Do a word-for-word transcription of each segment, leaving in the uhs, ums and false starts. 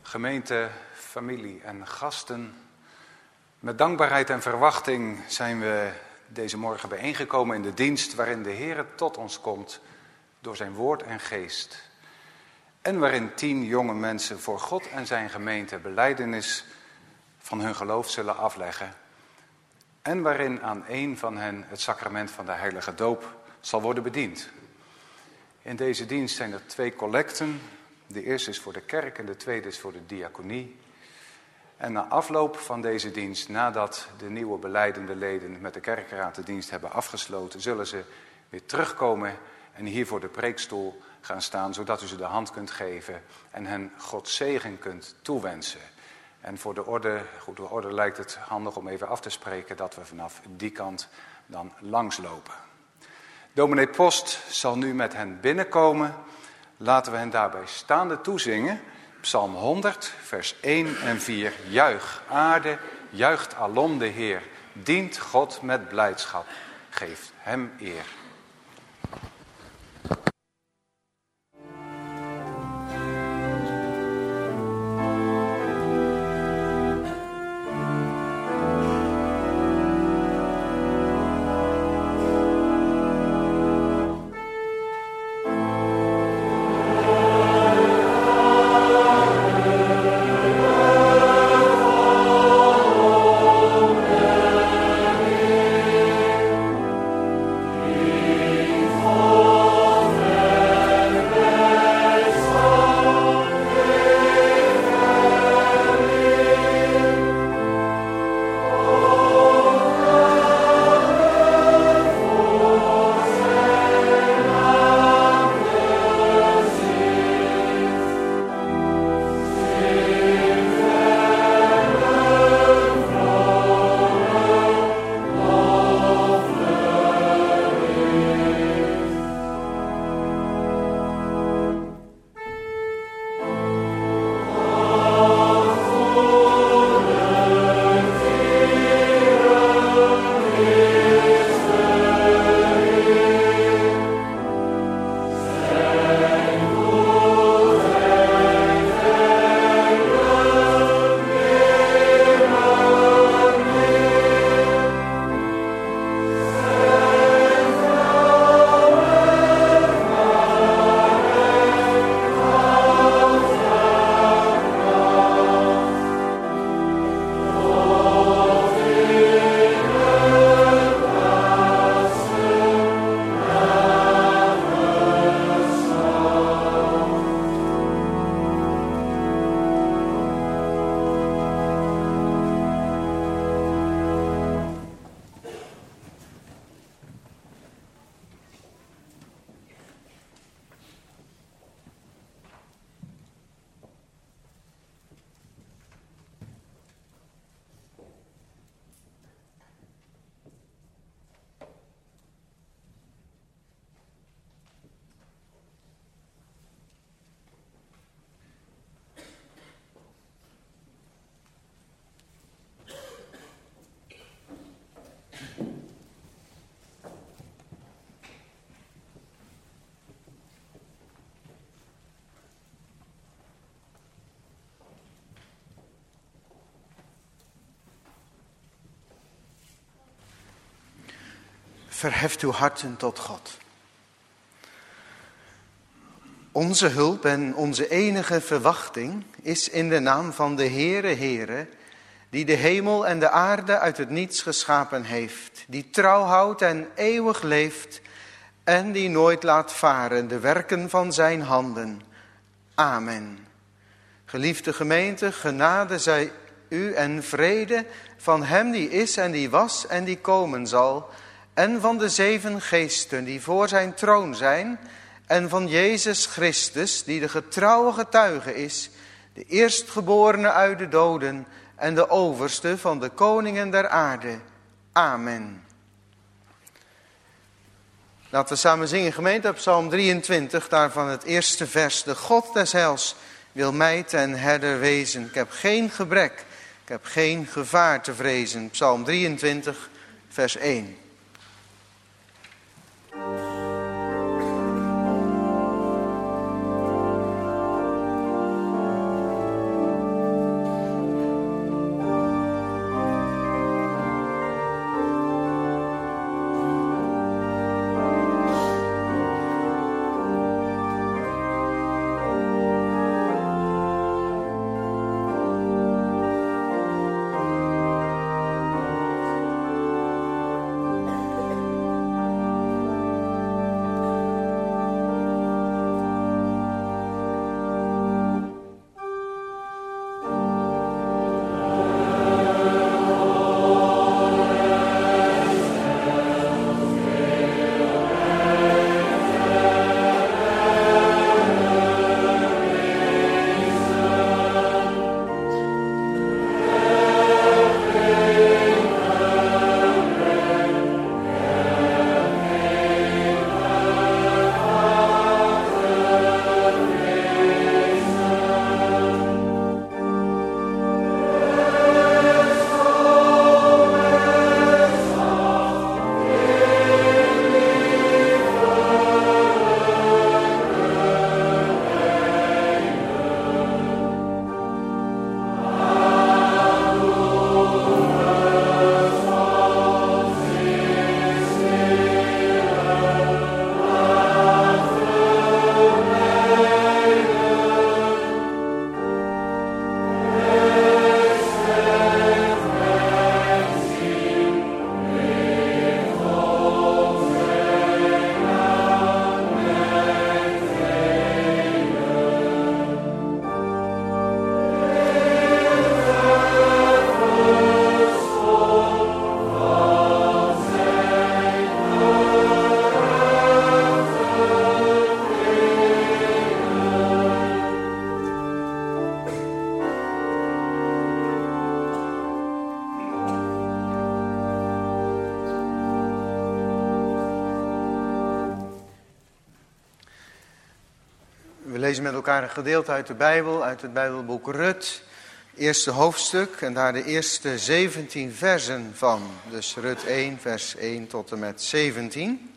Gemeente, familie en gasten, met dankbaarheid en verwachting zijn we deze morgen bijeengekomen in de dienst waarin de Heer tot ons komt door zijn woord en geest. En waarin tien jonge mensen voor God en zijn gemeente belijdenis van hun geloof zullen afleggen. En waarin aan één van hen het sacrament van de heilige doop zal worden bediend. In deze dienst zijn er twee collecten. De eerste is voor de kerk en de tweede is voor de diaconie. En na afloop van deze dienst, nadat de nieuwe belijdende leden met de kerkraad de dienst hebben afgesloten, zullen ze weer terugkomen en hier voor de preekstoel gaan staan, zodat u ze de hand kunt geven en hen Gods zegen kunt toewensen. En voor de orde, goed, de orde lijkt het handig om even af te spreken dat we vanaf die kant dan langslopen. Dominee Post zal nu met hen binnenkomen. Laten we hen daarbij staande toezingen. Psalm honderd, vers één en vier. Juich, aarde, juicht alom de Heer. Dient God met blijdschap. Geeft hem eer. Verheft uw harten tot God. Onze hulp en onze enige verwachting is in de naam van de Heere Heere, die de hemel en de aarde uit het niets geschapen heeft, die trouw houdt en eeuwig leeft en die nooit laat varen de werken van zijn handen. Amen. Geliefde gemeente, genade zij u en vrede van hem die is en die was en die komen zal, en van de zeven geesten die voor zijn troon zijn, en van Jezus Christus, die de getrouwe getuige is, de eerstgeborene uit de doden en de overste van de koningen der aarde. Amen. Laten we samen zingen, gemeente, op Psalm drieëntwintig, daarvan het eerste vers. De God des heils wil mij ten herder wezen. Ik heb geen gebrek, ik heb geen gevaar te vrezen. Psalm drieëntwintig, vers één. We lezen met elkaar een gedeelte uit de Bijbel, uit het Bijbelboek Rut, eerste hoofdstuk en daar de eerste zeventien versen van. Dus Rut één, vers één tot en met zeventien.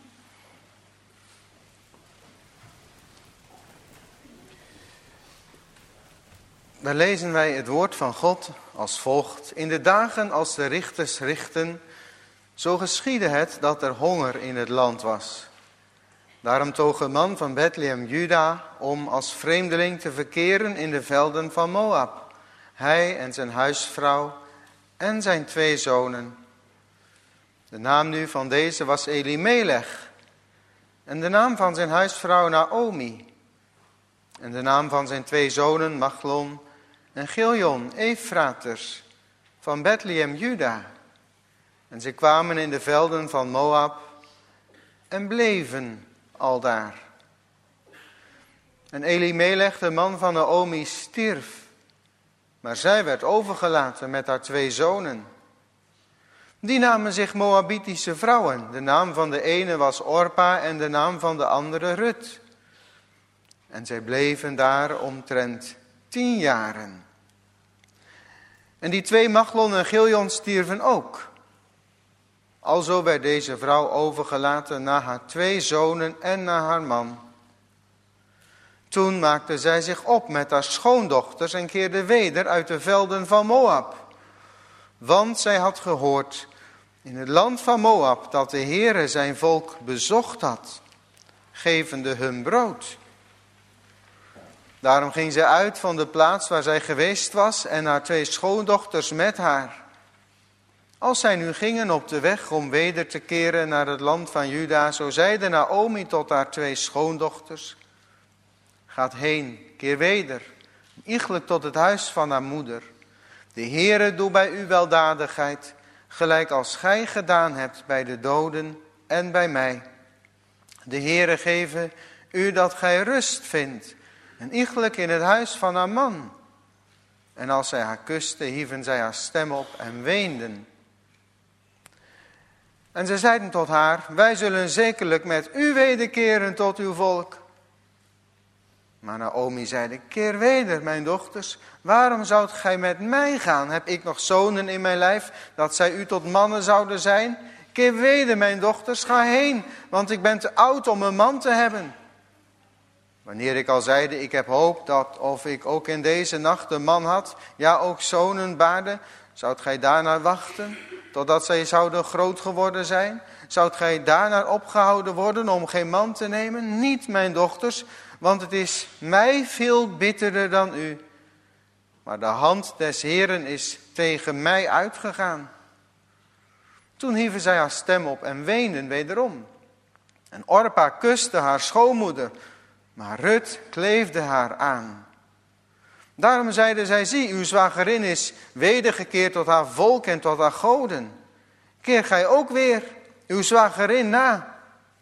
Daar lezen wij het woord van God als volgt. In de dagen als de richters richten, zo geschiedde het dat er honger in het land was. Daarom toog een man van Bethlehem, Juda, om als vreemdeling te verkeren in de velden van Moab. Hij en zijn huisvrouw en zijn twee zonen. De naam nu van deze was Elimelech. En de naam van zijn huisvrouw Naomi. En de naam van zijn twee zonen Machlon en Giljon, Efraters, van Bethlehem, Juda. En ze kwamen in de velden van Moab en bleven aldaar. En Elimelech, de man van Naomi, stierf. Maar zij werd overgelaten met haar twee zonen. Die namen zich Moabitische vrouwen. De naam van de ene was Orpa en de naam van de andere Rut. En zij bleven daar omtrent tien jaren. En die twee Machlon en Giljon stierven ook. Alzo werd deze vrouw overgelaten na haar twee zonen en na haar man. Toen maakte zij zich op met haar schoondochters en keerde weder uit de velden van Moab. Want zij had gehoord in het land van Moab dat de Heere zijn volk bezocht had, gevende hun brood. Daarom ging zij uit van de plaats waar zij geweest was en haar twee schoondochters met haar. Als zij nu gingen op de weg om weder te keren naar het land van Juda, zo zeide Naomi tot haar twee schoondochters: Gaat heen, keer weder, iegelijk tot het huis van haar moeder. De Heere doe bij u weldadigheid, gelijk als gij gedaan hebt bij de doden en bij mij. De Heere geve u dat gij rust vindt, en iegelijk in het huis van haar man. En als zij haar kuste, hieven zij haar stem op en weenden. En zij zeiden tot haar: Wij zullen zekerlijk met u wederkeren tot uw volk. Maar Naomi zeide: Keer weder, mijn dochters. Waarom zoudt gij met mij gaan? Heb ik nog zonen in mijn lijf, dat zij u tot mannen zouden zijn? Keer weder, mijn dochters, ga heen, want ik ben te oud om een man te hebben. Wanneer ik al zeide: Ik heb hoop dat of ik ook in deze nacht een man had, ja ook zonen baarde, zoudt gij daarnaar wachten, totdat zij zouden groot geworden zijn? Zoudt gij daarnaar opgehouden worden om geen man te nemen? Niet, mijn dochters, want het is mij veel bitterder dan u. Maar de hand des Heeren is tegen mij uitgegaan. Toen hieven zij haar stem op en weenden wederom. En Orpa kuste haar schoonmoeder, maar Rut kleefde haar aan. Daarom zeiden zij: Zie, uw zwagerin is wedergekeerd tot haar volk en tot haar goden. Keer gij ook weer uw zwagerin na.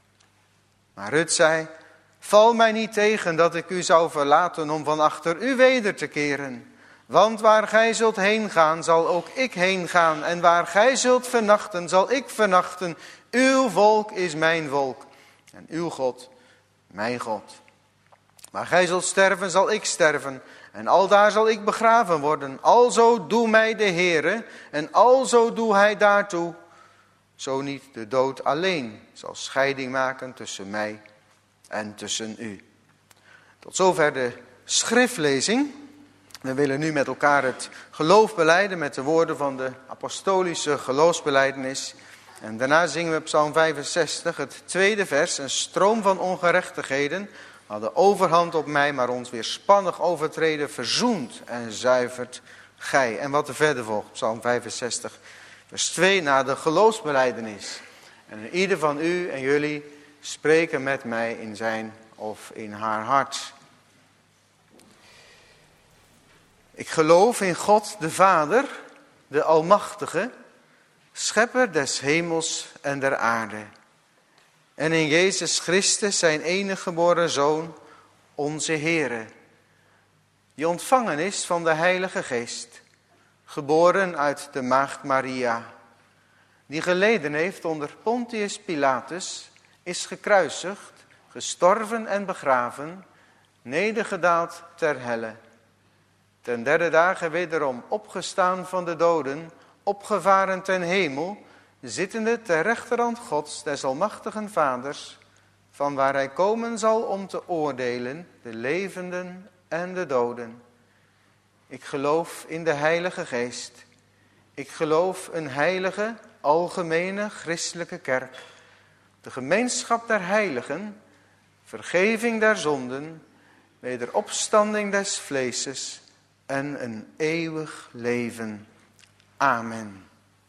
Maar Rut zei: Val mij niet tegen dat ik u zou verlaten om van achter u weder te keren. Want waar gij zult heen gaan, zal ook ik heen gaan. En waar gij zult vernachten, zal ik vernachten. Uw volk is mijn volk. En uw God, mijn God. Waar gij zult sterven, zal ik sterven. En aldaar zal ik begraven worden. Alzo doe mij de Heere. En alzo doe hij daartoe. Zo niet de dood alleen zal scheiding maken tussen mij en tussen u. Tot zover de schriftlezing. We willen nu met elkaar het geloof belijden met de woorden van de apostolische geloofsbelijdenis. En daarna zingen we Psalm vijfenzestig, het tweede vers. Een stroom van ongerechtigheden hadden overhand op mij, maar ons weerspannig overtreden verzoent en zuivert gij. En wat er verder volgt, Psalm vijfenzestig, vers twee, na de geloofsbelijdenis. En ieder van u en jullie spreken met mij in zijn of in haar hart. Ik geloof in God de Vader, de Almachtige, schepper des hemels en der aarde. En in Jezus Christus, zijn enige geboren Zoon, onze Heere, die ontvangen is van de Heilige Geest, geboren uit de maagd Maria, die geleden heeft onder Pontius Pilatus, is gekruisigd, gestorven en begraven, nedergedaald ter helle. Ten derde dagen wederom opgestaan van de doden, opgevaren ten hemel, zittende ter rechterhand Gods, des almachtigen Vaders, van waar hij komen zal om te oordelen, de levenden en de doden. Ik geloof in de Heilige Geest. Ik geloof een heilige, algemene, christelijke kerk. De gemeenschap der heiligen, vergeving der zonden, wederopstanding des vleeses en een eeuwig leven. Amen.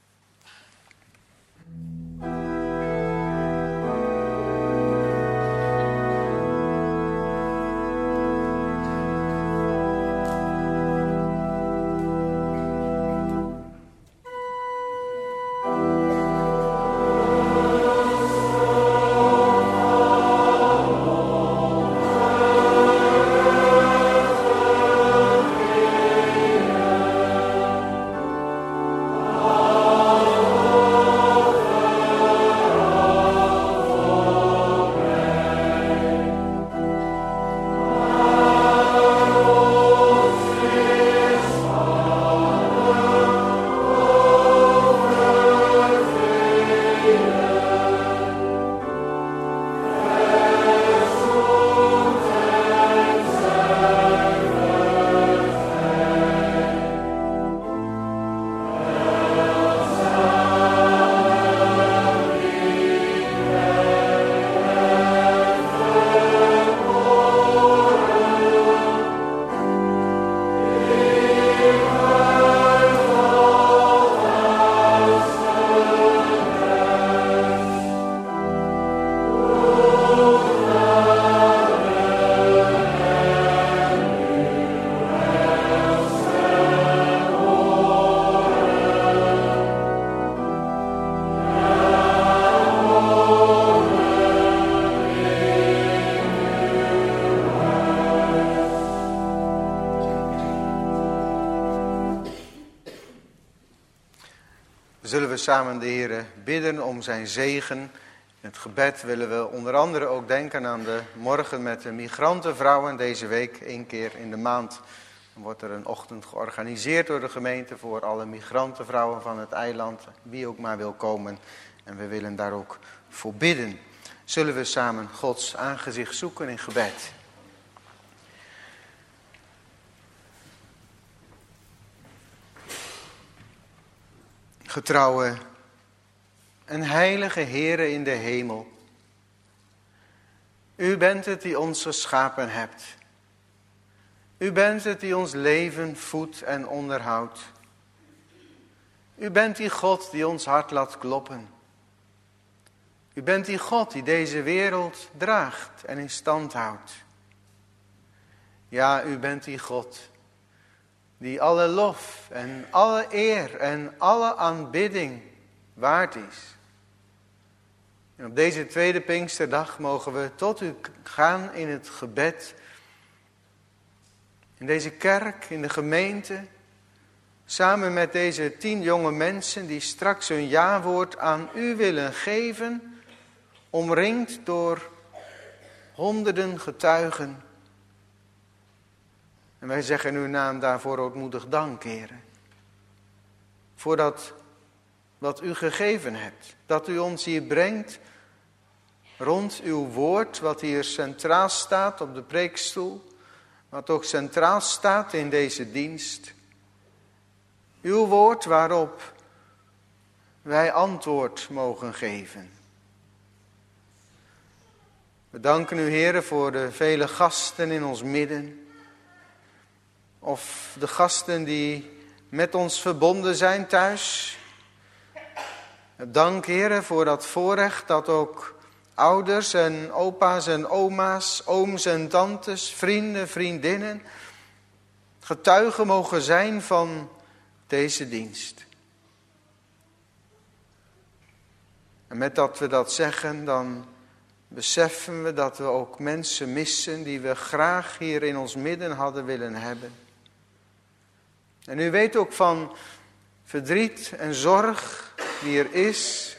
Zullen we samen de Heer bidden om zijn zegen. In het gebed willen we onder andere ook denken aan de morgen met de migrantenvrouwen. Deze week, één keer in de maand, dan wordt er een ochtend georganiseerd door de gemeente voor alle migrantenvrouwen van het eiland. Wie ook maar wil komen. En we willen daar ook voor bidden. Zullen we samen Gods aangezicht zoeken in gebed. Getrouwe en heilige Heere in de hemel. U bent het die ons geschapen hebt. U bent het die ons leven voedt en onderhoudt. U bent die God die ons hart laat kloppen. U bent die God die deze wereld draagt en in stand houdt. Ja, u bent die God die alle lof en alle eer en alle aanbidding waard is. En op deze tweede Pinksterdag mogen we tot u gaan in het gebed. In deze kerk, in de gemeente. Samen met deze tien jonge mensen die straks hun jawoord aan u willen geven. Omringd door honderden getuigen. En wij zeggen in uw naam daarvoor ootmoedig dank, Heere. Voor dat wat u gegeven hebt. Dat u ons hier brengt rond uw woord, wat hier centraal staat op de preekstoel. Wat ook centraal staat in deze dienst. Uw woord waarop wij antwoord mogen geven. We danken u, Heere, voor de vele gasten in ons midden. Of de gasten die met ons verbonden zijn thuis. Dank, Heere, voor dat voorrecht dat ook ouders en opa's en oma's, ooms en tantes, vrienden, vriendinnen getuigen mogen zijn van deze dienst. En met dat we dat zeggen, dan beseffen we dat we ook mensen missen die we graag hier in ons midden hadden willen hebben. En u weet ook van verdriet en zorg die er is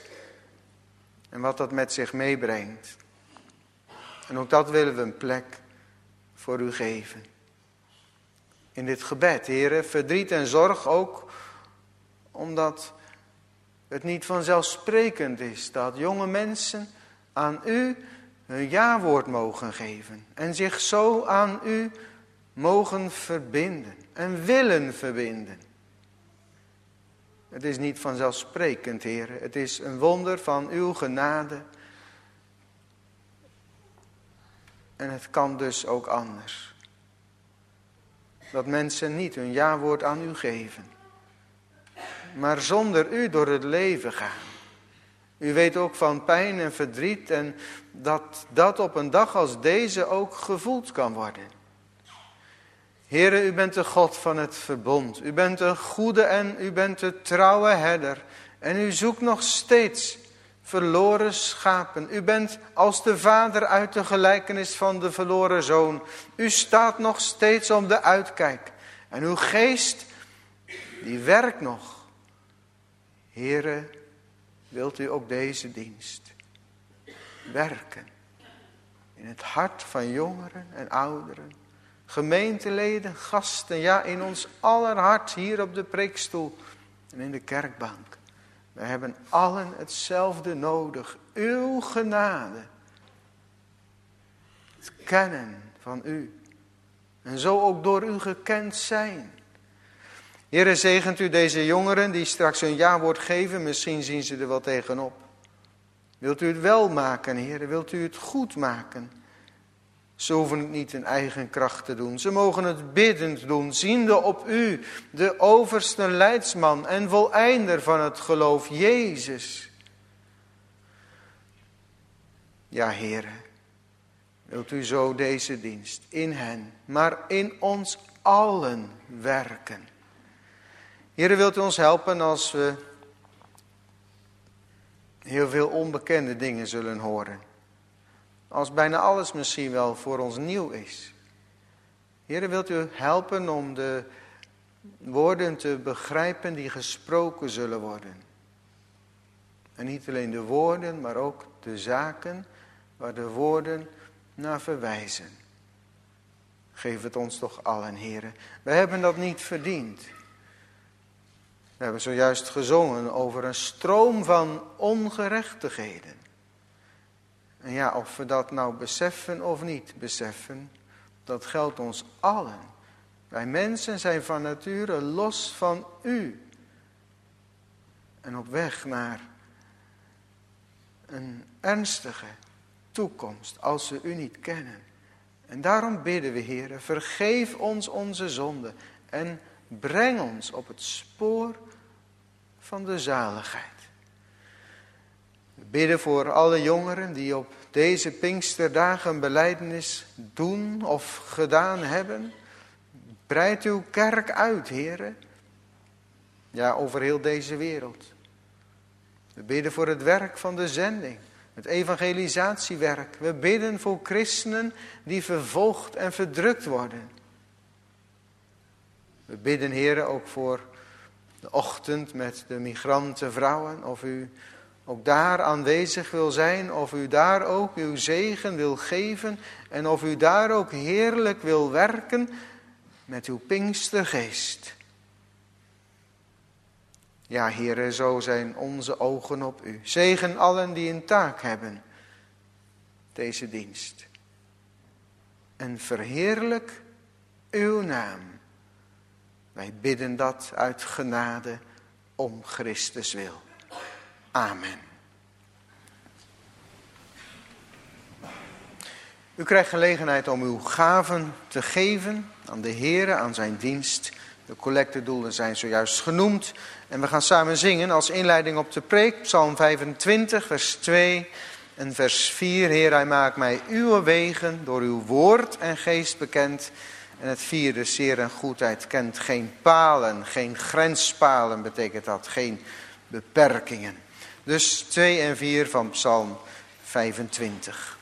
en wat dat met zich meebrengt. En ook dat willen we een plek voor u geven. In dit gebed, Heere, verdriet en zorg ook, omdat het niet vanzelfsprekend is dat jonge mensen aan u hun ja-woord mogen geven. En zich zo aan u mogen verbinden en willen verbinden. Het is niet vanzelfsprekend, Heere. Het is een wonder van uw genade. En het kan dus ook anders. Dat mensen niet hun ja-woord aan u geven. Maar zonder u door het leven gaan. U weet ook van pijn en verdriet en dat dat op een dag als deze ook gevoeld kan worden. Heere, u bent de God van het verbond. U bent een goede en u bent de trouwe herder. En u zoekt nog steeds verloren schapen. U bent als de vader uit de gelijkenis van de verloren zoon. U staat nog steeds op de uitkijk. En uw geest, die werkt nog. Heere, wilt u ook deze dienst werken in het hart van jongeren en ouderen, gemeenteleden, gasten, ja in ons aller hart hier op de preekstoel en in de kerkbank. We hebben allen hetzelfde nodig, uw genade, het kennen van u en zo ook door u gekend zijn. Heere, zegent u deze jongeren die straks hun ja-woord geven. Misschien zien ze er wel tegenop. Wilt u het wel maken, Heere? Wilt u het goed maken? Ze hoeven het niet in eigen kracht te doen. Ze mogen het biddend doen, ziende op u, de overste leidsman en voleinder van het geloof, Jezus. Ja, Heere, wilt u zo deze dienst in hen, maar in ons allen werken. Heere, wilt u ons helpen als we heel veel onbekende dingen zullen horen. Als bijna alles misschien wel voor ons nieuw is. Heere, wilt u helpen om de woorden te begrijpen die gesproken zullen worden. En niet alleen de woorden, maar ook de zaken waar de woorden naar verwijzen. Geef het ons toch allen, Heere. We hebben dat niet verdiend. We hebben zojuist gezongen over een stroom van ongerechtigheden. En ja, of we dat nou beseffen of niet beseffen, dat geldt ons allen. Wij mensen zijn van nature los van u. En op weg naar een ernstige toekomst als we u niet kennen. En daarom bidden we, Heere, vergeef ons onze zonden en breng ons op het spoor van de zaligheid. We bidden voor alle jongeren die op deze Pinksterdagen belijdenis doen of gedaan hebben. Breid uw kerk uit, Heere. Ja, over heel deze wereld. We bidden voor het werk van de zending. Het evangelisatiewerk. We bidden voor christenen die vervolgd en verdrukt worden. We bidden, Heere, ook voor de ochtend met de migrantenvrouwen. Of u ook daar aanwezig wil zijn. Of u daar ook uw zegen wil geven. En of u daar ook heerlijk wil werken met uw Pinkstergeest. Ja, Heere, zo zijn onze ogen op u. Zegen allen die een taak hebben, deze dienst. En verheerlijk uw naam. Wij bidden dat uit genade om Christus wil. Amen. U krijgt gelegenheid om uw gaven te geven aan de Heere, aan zijn dienst. De collectedoelen zijn zojuist genoemd. En we gaan samen zingen als inleiding op de preek. Psalm vijfentwintig, vers twee en vers vier. Heer, hij maakt mij uw wegen door uw woord en geest bekend. En het vierde, zeer en goedheid kent geen palen, geen grenspalen betekent dat, geen beperkingen. Dus twee en vier van Psalm vijfentwintig.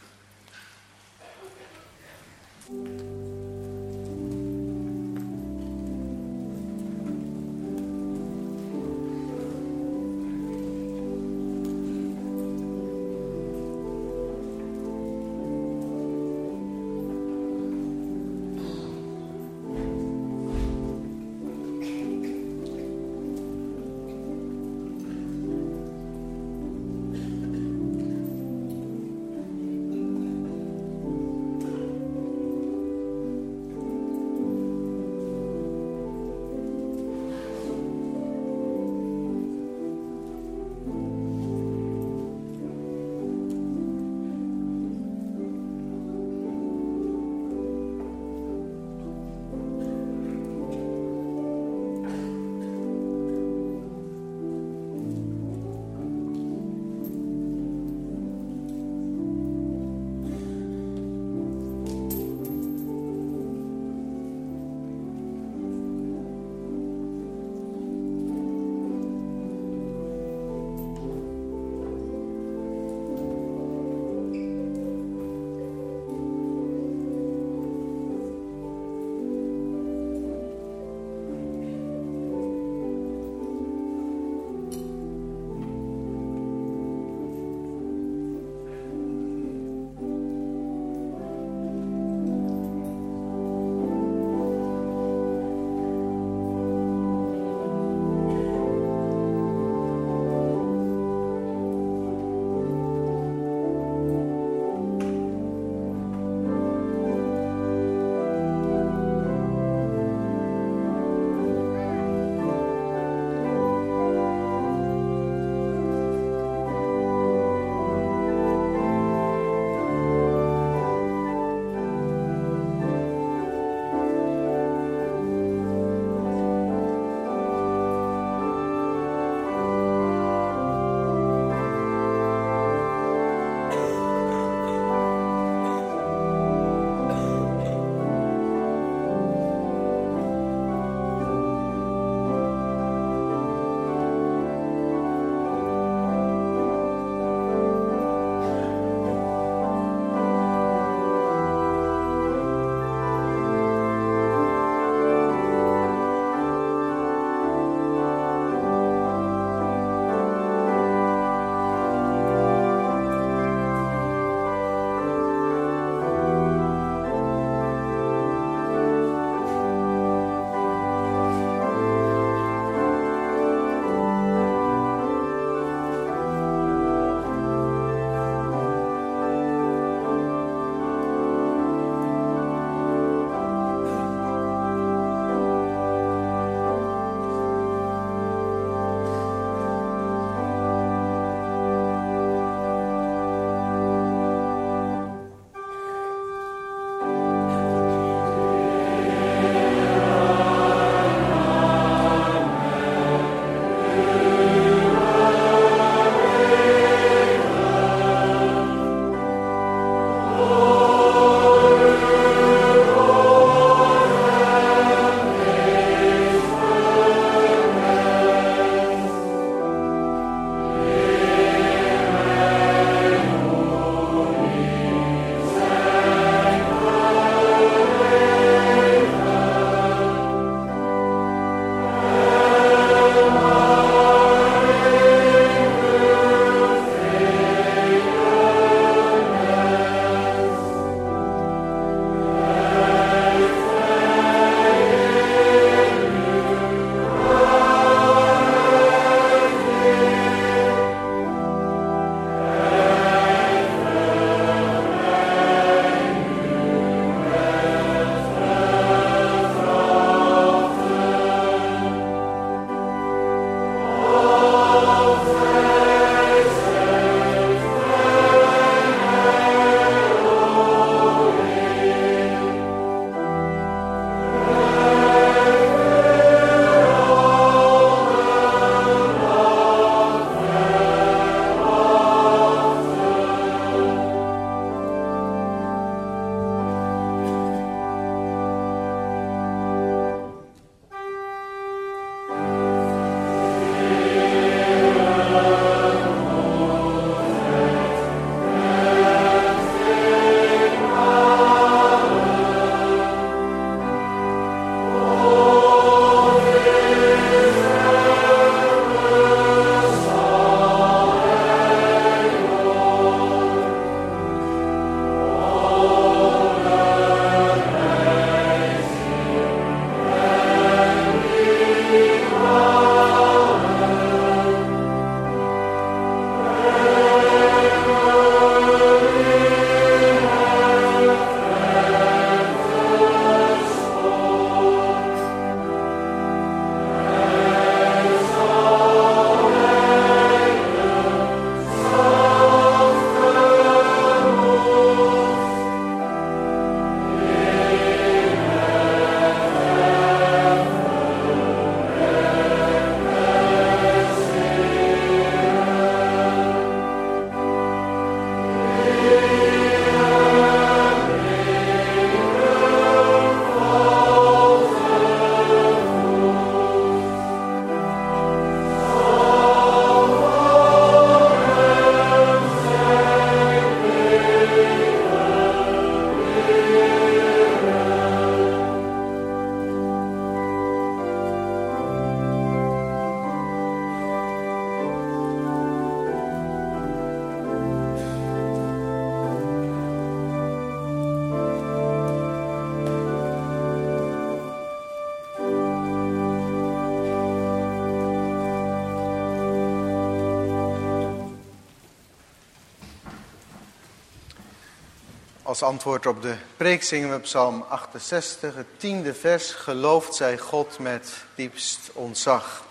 Als antwoord op de preek zingen we Psalm achtenzestig, het tiende vers. Geloofd zij God met diepst ontzag.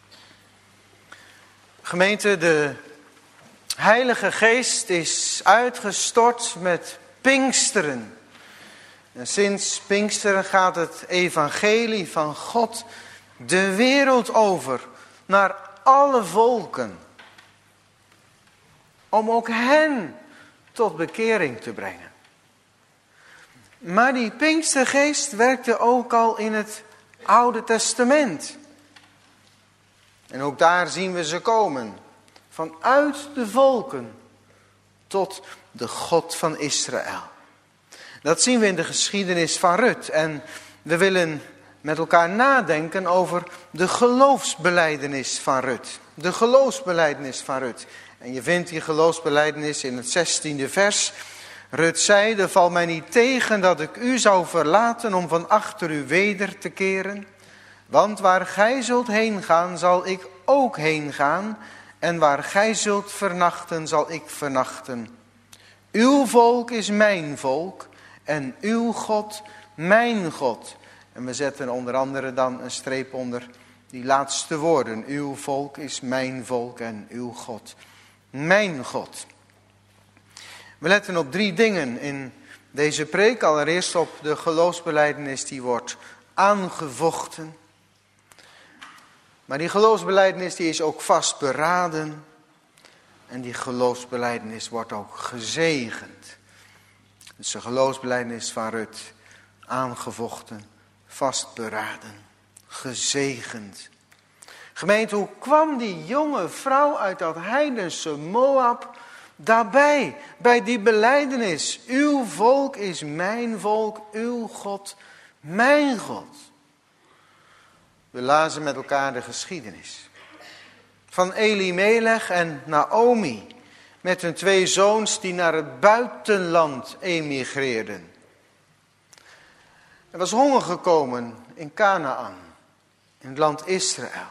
Gemeente, de Heilige Geest is uitgestort met Pinksteren. En sinds Pinksteren gaat het evangelie van God de wereld over, naar alle volken. Om ook hen tot bekering te brengen. Maar die Pinkstergeest werkte ook al in het Oude Testament. En ook daar zien we ze komen. Vanuit de volken tot de God van Israël. Dat zien we in de geschiedenis van Rut. En we willen met elkaar nadenken over de geloofsbelijdenis van Rut. De geloofsbelijdenis van Rut. En je vindt die geloofsbelijdenis in het zestiende vers. Rut zeide, val mij niet tegen dat ik u zou verlaten om van achter u weder te keren. Want waar gij zult heen gaan, zal ik ook heen gaan. En waar gij zult vernachten, zal ik vernachten. Uw volk is mijn volk en uw God mijn God. En we zetten onder andere dan een streep onder die laatste woorden. Uw volk is mijn volk en uw God mijn God. We letten op drie dingen in deze preek. Allereerst op de geloofsbelijdenis die wordt aangevochten. Maar die geloofsbelijdenis die is ook vastberaden. En die geloofsbelijdenis wordt ook gezegend. Dus de geloofsbelijdenis van Rut, aangevochten, vastberaden, gezegend. Gemeente, hoe kwam die jonge vrouw uit dat heidense Moab daarbij, bij die belijdenis? Uw volk is mijn volk, uw God, mijn God. We lazen met elkaar de geschiedenis van Elimelech en Naomi, met hun twee zoons die naar het buitenland emigreerden. Er was honger gekomen in Kanaan, in het land Israël.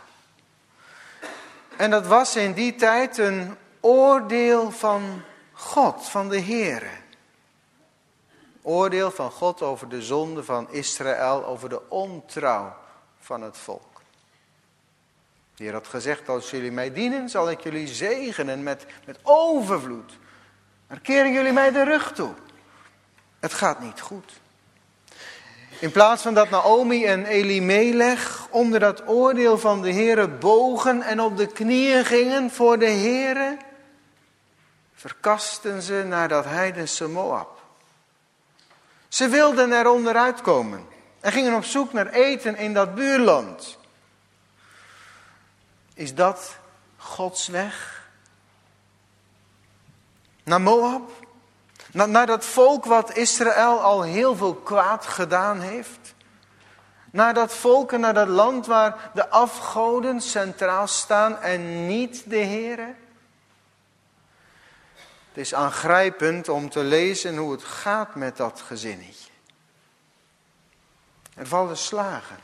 En dat was in die tijd een oordeel van God, van de Heere. Oordeel van God over de zonde van Israël, over de ontrouw van het volk. De Heer had gezegd, als jullie mij dienen, zal ik jullie zegenen met, met overvloed. Maar keren jullie mij de rug toe. Het gaat niet goed. In plaats van dat Naomi en Elimelech onder dat oordeel van de Heere bogen en op de knieën gingen voor de Heere, verkasten ze naar dat heidense Moab. Ze wilden er onderuit komen en gingen op zoek naar eten in dat buurland. Is dat Gods weg? Naar Moab? Naar, naar dat volk wat Israël al heel veel kwaad gedaan heeft? Naar dat volk en naar dat land waar de afgoden centraal staan en niet de Heere? Het is aangrijpend om te lezen hoe het gaat met dat gezinnetje. Er vallen slagen.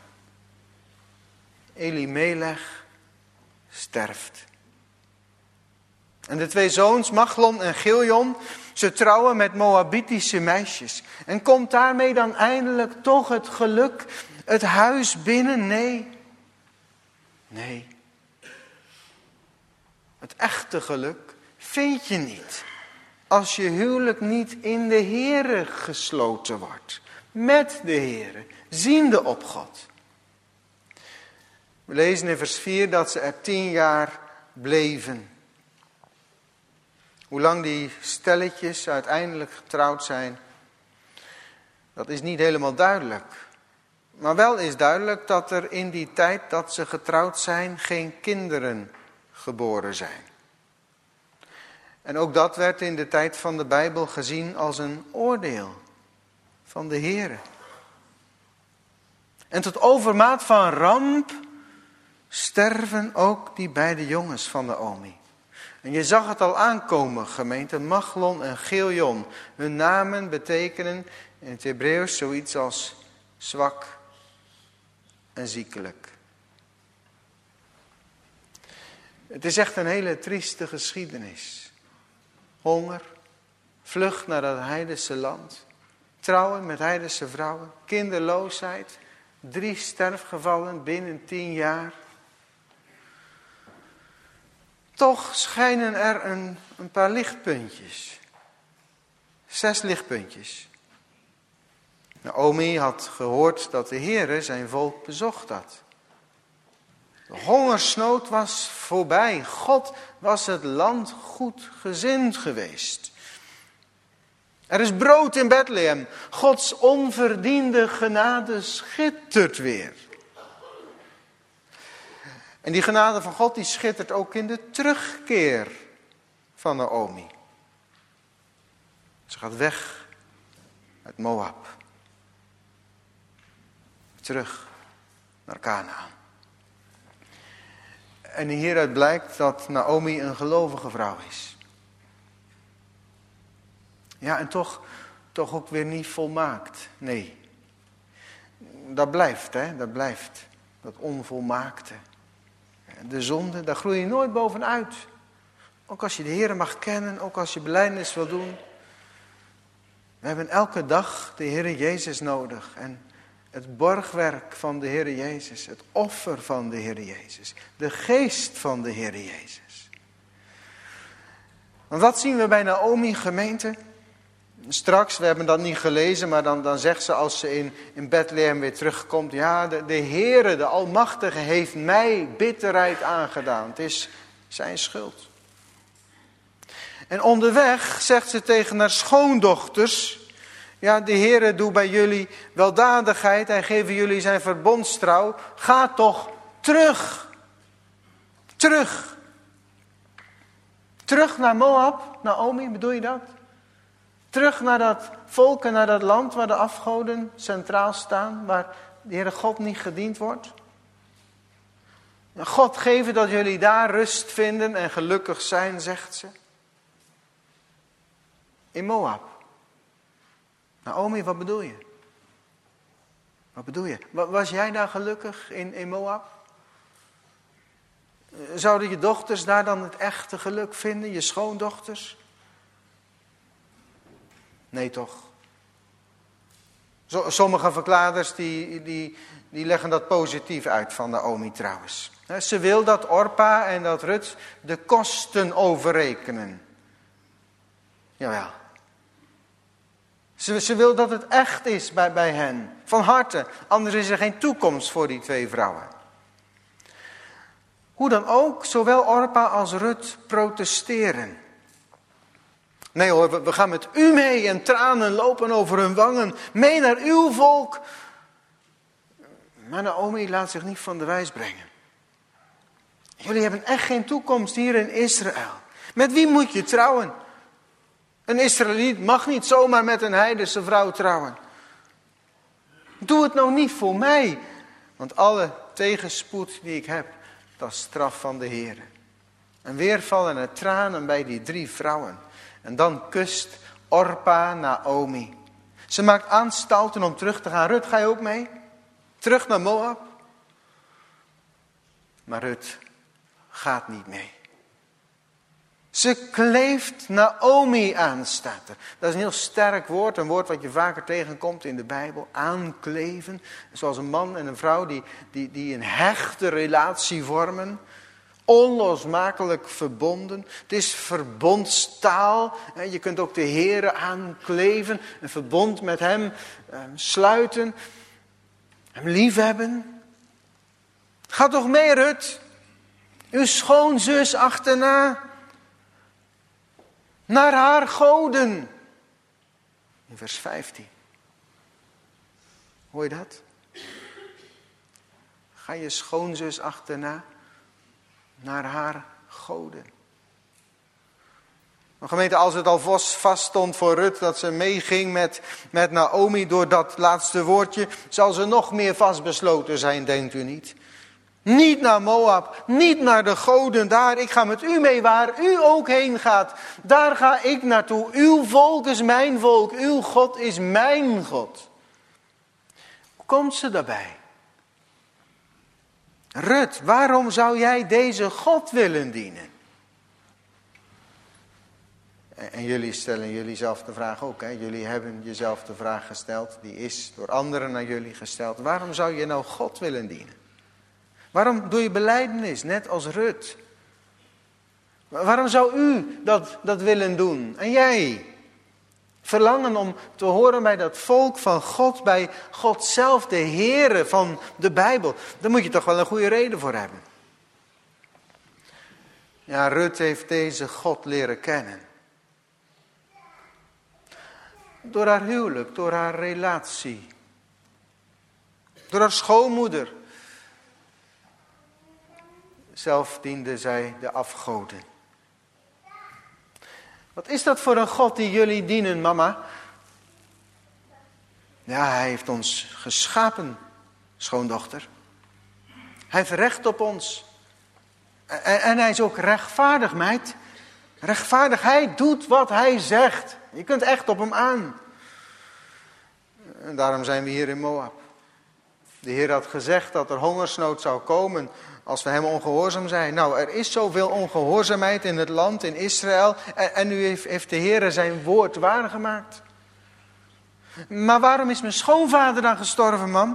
Elimelech sterft. En de twee zoons, Machlon en Giljon, ze trouwen met Moabitische meisjes. En komt daarmee dan eindelijk toch het geluk, het huis binnen? Nee. Nee. Het echte geluk vind je niet als je huwelijk niet in de Heere gesloten wordt. Met de Heere, ziende op God. We lezen in vers vier dat ze er tien jaar bleven. Hoe lang die stelletjes uiteindelijk getrouwd zijn, dat is niet helemaal duidelijk. Maar wel is duidelijk dat er in die tijd dat ze getrouwd zijn geen kinderen geboren zijn. En ook dat werd in de tijd van de Bijbel gezien als een oordeel van de Heere. En tot overmaat van ramp sterven ook die beide jongens van Naomi. En je zag het al aankomen, gemeente, Machlon en Giljon. Hun namen betekenen in het Hebreeuws zoiets als zwak en ziekelijk. Het is echt een hele trieste geschiedenis. Honger, Vlucht naar dat heidense land. Trouwen met heidense vrouwen. Kinderloosheid. Drie sterfgevallen binnen tien jaar. Toch schijnen er een, een paar lichtpuntjes. Zes lichtpuntjes. Naomi had gehoord dat de Heere zijn volk bezocht had. De hongersnood was voorbij. God was het land goed gezind geweest. Er is brood in Bethlehem. Gods onverdiende genade schittert weer. En die genade van God die schittert ook in de terugkeer van Naomi. Ze gaat weg uit Moab. Terug naar Kanaan. En hieruit blijkt dat Naomi een gelovige vrouw is. Ja, en toch, toch ook weer niet volmaakt. Nee. Dat blijft, hè. Dat blijft. Dat onvolmaakte. De zonde, daar groei je nooit bovenuit. Ook als je de Heer mag kennen, ook als je belijdenis wil doen. We hebben elke dag de Heer Jezus nodig. En het borgwerk van de Heer Jezus. Het offer van de Heer Jezus. De geest van de Heer Jezus. Want wat zien we bij Naomi, gemeente? Straks, we hebben dat niet gelezen, maar dan, dan zegt ze als ze in, in Bethlehem weer terugkomt. Ja, de, de Heere, de Almachtige, heeft mij bitterheid aangedaan. Het is zijn schuld. En onderweg zegt ze tegen haar schoondochters. Ja, de Heere doet bij jullie weldadigheid. Hij geeft jullie zijn verbondstrouw. Ga toch terug. Terug. Terug naar Moab, Naomi, bedoel je dat? Terug naar dat volk en naar dat land waar de afgoden centraal staan. Waar de Heere God niet gediend wordt. God geven dat jullie daar rust vinden en gelukkig zijn, zegt ze. In Moab. Naomi, wat bedoel je? Wat bedoel je? Was jij daar gelukkig in, in Moab? Zouden je dochters daar dan het echte geluk vinden? Je schoondochters? Nee toch. Sommige verklaarders die, die, die leggen dat positief uit van Naomi trouwens. Ze wil dat Orpa en dat Rut de kosten overrekenen. Jawel. Ze, ze wil dat het echt is bij, bij hen. Van harte. Anders is er geen toekomst voor die twee vrouwen. Hoe dan ook, zowel Orpa als Rut protesteren. Nee hoor, we gaan met u mee en tranen lopen over hun wangen. Mee naar uw volk. Maar Naomi laat zich niet van de wijs brengen. Jullie hebben echt geen toekomst hier in Israël. Met wie moet je trouwen? Een Israëliet mag niet zomaar met een heidense vrouw trouwen. Doe het nou niet voor mij. Want alle tegenspoed die ik heb, dat is straf van de Heer. En weer vallen er tranen bij die drie vrouwen. En dan kust Orpa Naomi. Ze maakt aanstalten om terug te gaan. Rut, ga je ook mee? Terug naar Moab? Maar Rut gaat niet mee. Ze kleeft Naomi aan, staat er. Dat is een heel sterk woord. Een woord wat je vaker tegenkomt in de Bijbel. Aankleven. Zoals een man en een vrouw die, die, die een hechte relatie vormen. Onlosmakelijk verbonden. Het is verbondstaal. Je kunt ook de Heere aankleven. Een verbond met hem sluiten. Hem liefhebben. Ga toch mee, Rut. Uw schoonzus achterna. Naar haar goden. In vers vijftien. Hoor je dat? Ga je schoonzus achterna. Naar haar goden. Maar gemeente, als het al vast stond voor Rut dat ze meeging met, met Naomi door dat laatste woordje, zal ze nog meer vastbesloten zijn, denkt u niet? Niet naar Moab, niet naar de goden daar. Ik ga met u mee waar u ook heen gaat. Daar ga ik naartoe. Uw volk is mijn volk. Uw God is mijn God. Hoe komt ze daarbij? Rut, waarom zou jij deze God willen dienen? En jullie stellen jullie zelf de vraag ook. Hè? Jullie hebben jezelf de vraag gesteld. Die is door anderen naar jullie gesteld. Waarom zou je nou God willen dienen? Waarom doe je belijdenis, net als Rut? Waarom zou u dat, dat willen doen? En jij? Verlangen om te horen bij dat volk van God. Bij God zelf, de Heere van de Bijbel. Daar moet je toch wel een goede reden voor hebben. Ja, Rut heeft deze God leren kennen. Door haar huwelijk, door haar relatie. Door haar schoonmoeder. Zelf diende zij de afgoden. Wat is dat voor een God die jullie dienen, mama? Ja, hij heeft ons geschapen, schoondochter. Hij heeft recht op ons. En, en hij is ook rechtvaardig, meid. Rechtvaardig, hij doet wat hij zegt. Je kunt echt op hem aan. En daarom zijn we hier in Moab. De Heer had gezegd dat er hongersnood zou komen als we hem ongehoorzaam zijn. Nou, er is zoveel ongehoorzaamheid in het land, in Israël. En, en nu heeft, heeft de Heer zijn woord waargemaakt. Maar waarom is mijn schoonvader dan gestorven, mam?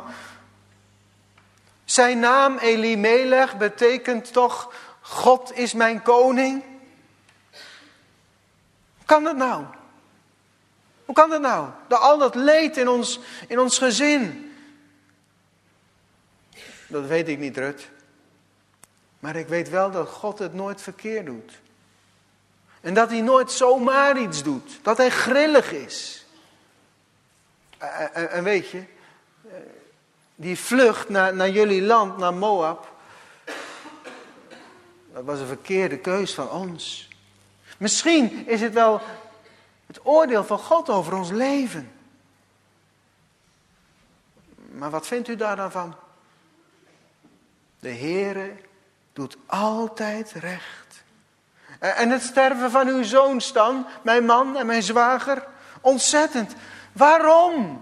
Zijn naam Elimelech betekent toch, God is mijn koning? Hoe kan dat nou? Hoe kan dat nou? Dat al dat leed in ons, in ons gezin. Dat weet ik niet, Rut. Maar ik weet wel dat God het nooit verkeerd doet. En dat hij nooit zomaar iets doet. Dat hij grillig is. En, en, en weet je, die vlucht naar, naar jullie land, naar Moab. Dat was een verkeerde keus van ons. Misschien is het wel het oordeel van God over ons leven. Maar wat vindt u daar dan van? De Heere doet altijd recht. En het sterven van uw zoons dan, mijn man en mijn zwager, ontzettend. Waarom?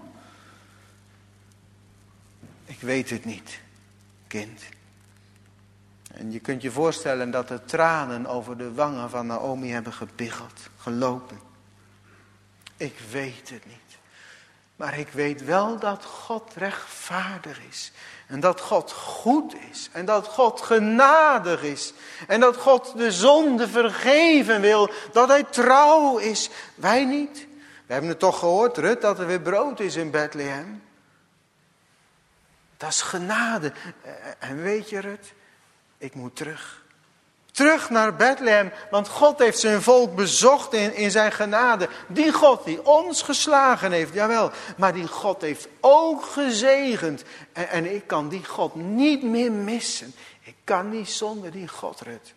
Ik weet het niet, kind. En je kunt je voorstellen dat de tranen over de wangen van Naomi hebben gebiggeld, gelopen. Ik weet het niet. Maar ik weet wel dat God rechtvaardig is. En dat God goed is. En dat God genadig is. En dat God de zonde vergeven wil. Dat hij trouw is. Wij niet. We hebben het toch gehoord, Rut, dat er weer brood is in Bethlehem. Dat is genade. En weet je, Rut, ik moet terug. Terug naar Bethlehem, want God heeft zijn volk bezocht in, in zijn genade. Die God die ons geslagen heeft, jawel. Maar die God heeft ook gezegend. En, en ik kan die God niet meer missen. Ik kan niet zonder die God, Rut.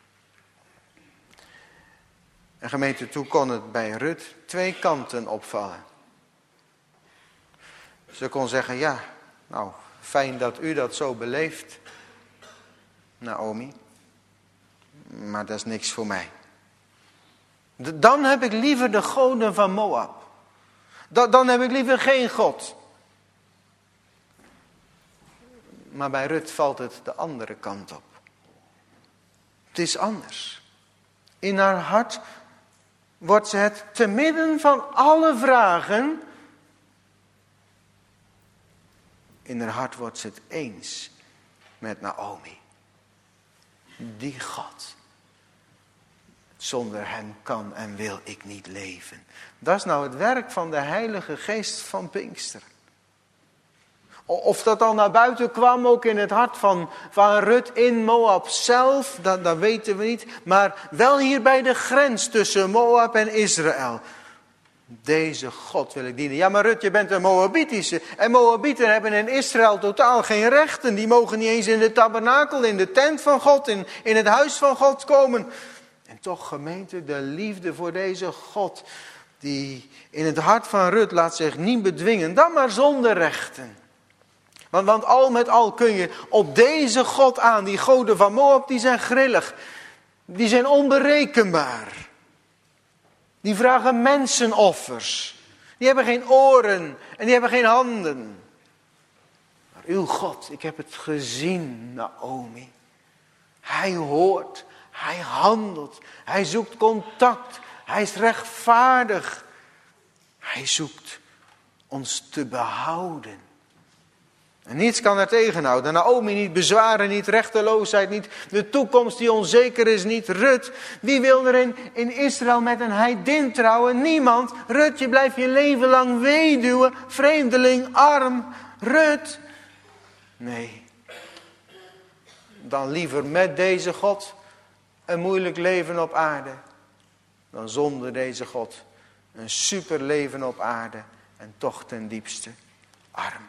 En gemeente, toen kon het bij Rut twee kanten opvallen. Ze kon zeggen, ja, nou, fijn dat u dat zo beleeft, Naomi. Maar dat is niks voor mij. Dan heb ik liever de goden van Moab. Dan heb ik liever geen God. Maar bij Rut valt het de andere kant op. Het is anders. In haar hart wordt ze het te midden van alle vragen. In haar hart wordt ze het eens met Naomi. Die God. Zonder hem kan en wil ik niet leven. Dat is nou het werk van de Heilige Geest van Pinksteren. Of dat al naar buiten kwam, ook in het hart van, van Rut in Moab zelf, dat, dat weten we niet. Maar wel hier bij de grens tussen Moab en Israël. Deze God wil ik dienen. Ja, maar Rut, je bent een Moabitische. En Moabieten hebben in Israël totaal geen rechten. Die mogen niet eens in de tabernakel, in de tent van God, in, in het huis van God komen. En toch, gemeente, de liefde voor deze God, die in het hart van Rut laat zich niet bedwingen, dan maar zonder rechten. Want, want al met al kun je op deze God aan, die goden van Moab, die zijn grillig. Die zijn onberekenbaar. Die vragen mensenoffers. Die hebben geen oren en die hebben geen handen. Maar uw God, ik heb het gezien, Naomi. Hij hoort, hij handelt, hij zoekt contact, Hij is rechtvaardig. Hij zoekt ons te behouden. En niets kan er tegenhouden. Naomi niet, bezwaren niet, rechteloosheid niet, de toekomst die onzeker is niet. Rut, wie wil er in, in Israël met een heidin trouwen? Niemand. Rut, je blijft je leven lang weduwe, vreemdeling, arm. Rut. Nee. Dan liever met deze God een moeilijk leven op aarde. Dan zonder deze God een super leven op aarde. En toch ten diepste arm.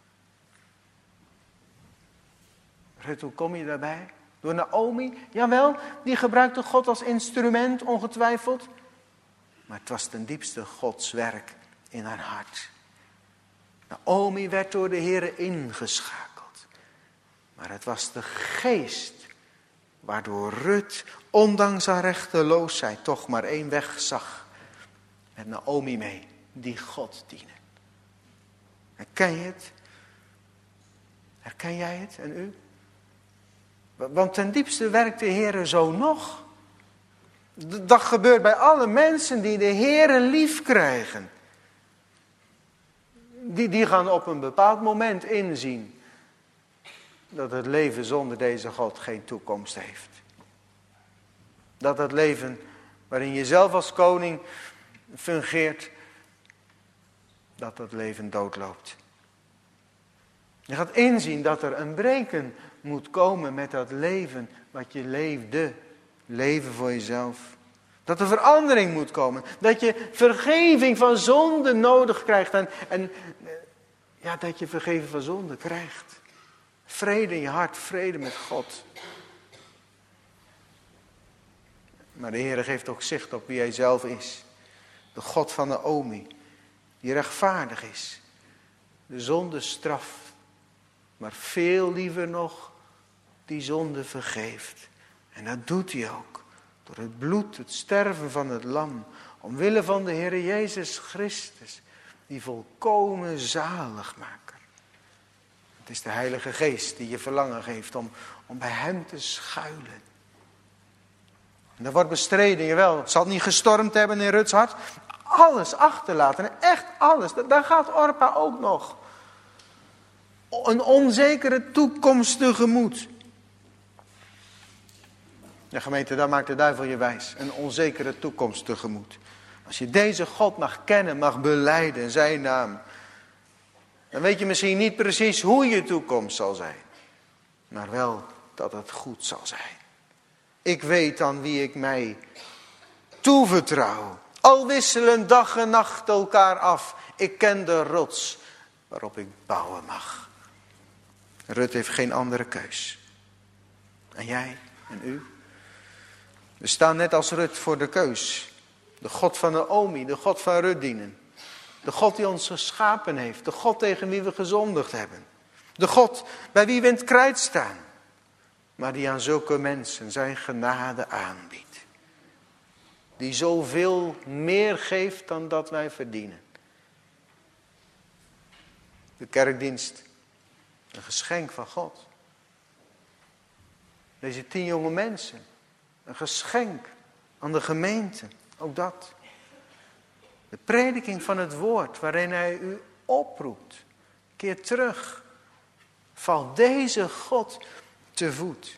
Rut, hoe kom je daarbij? Door Naomi? Jawel, die gebruikte God als instrument, ongetwijfeld. Maar het was ten diepste Gods werk in haar hart. Naomi werd door de Heere ingeschakeld. Maar het was de geest waardoor Rut, ondanks haar rechteloosheid, toch maar één weg zag. Met Naomi mee, die God dienen. Herken je het? Herken jij het en u? Want ten diepste werkt de Heere zo nog. Dat gebeurt bij alle mensen die de Heere lief krijgen. Die, die gaan op een bepaald moment inzien dat het leven zonder deze God geen toekomst heeft. Dat het leven waarin je zelf als koning fungeert, dat dat leven doodloopt. Je gaat inzien dat er een breken moet komen met dat leven wat je leefde. Leven voor jezelf. Dat er verandering moet komen. Dat je vergeving van zonde nodig krijgt. En, en ja, dat je vergeving van zonde krijgt. Vrede in je hart, vrede met God. Maar de Heer geeft ook zicht op wie Hij zelf is. De God van Naomi. Die rechtvaardig is. De zonde straft. Maar veel liever nog die zonde vergeeft. En dat doet Hij ook. Door het bloed, het sterven van het lam. Omwille van de Heer Jezus Christus. Die volkomen zaligmaker. Het is de Heilige Geest die je verlangen geeft om, om bij Hem te schuilen. En dat wordt bestreden, jawel. Het zal niet gestormd hebben in Ruts hart. Alles achterlaten, echt alles. Daar gaat Orpa ook nog. Een onzekere toekomst tegemoet. Ja, gemeente, daar maakt de duivel je wijs. Een onzekere toekomst tegemoet. Als je deze God mag kennen, mag belijden in zijn naam. Dan weet je misschien niet precies hoe je toekomst zal zijn. Maar wel dat het goed zal zijn. Ik weet aan wie ik mij toevertrouw. Al wisselen dag en nacht elkaar af. Ik ken de rots waarop ik bouwen mag. Rut heeft geen andere keus. En jij en u? We staan net als Rut voor de keus. De God van Naomi, de God van Rut dienen. De God die ons geschapen heeft. De God tegen wie we gezondigd hebben. De God bij wie we in het krijt staan. Maar die aan zulke mensen zijn genade aanbiedt. Die zoveel meer geeft dan dat wij verdienen. De kerkdienst. Een geschenk van God. Deze tien jonge mensen. Een geschenk aan de gemeente. Ook dat. De prediking van het woord waarin hij u oproept. Keer terug. Val deze God te voet.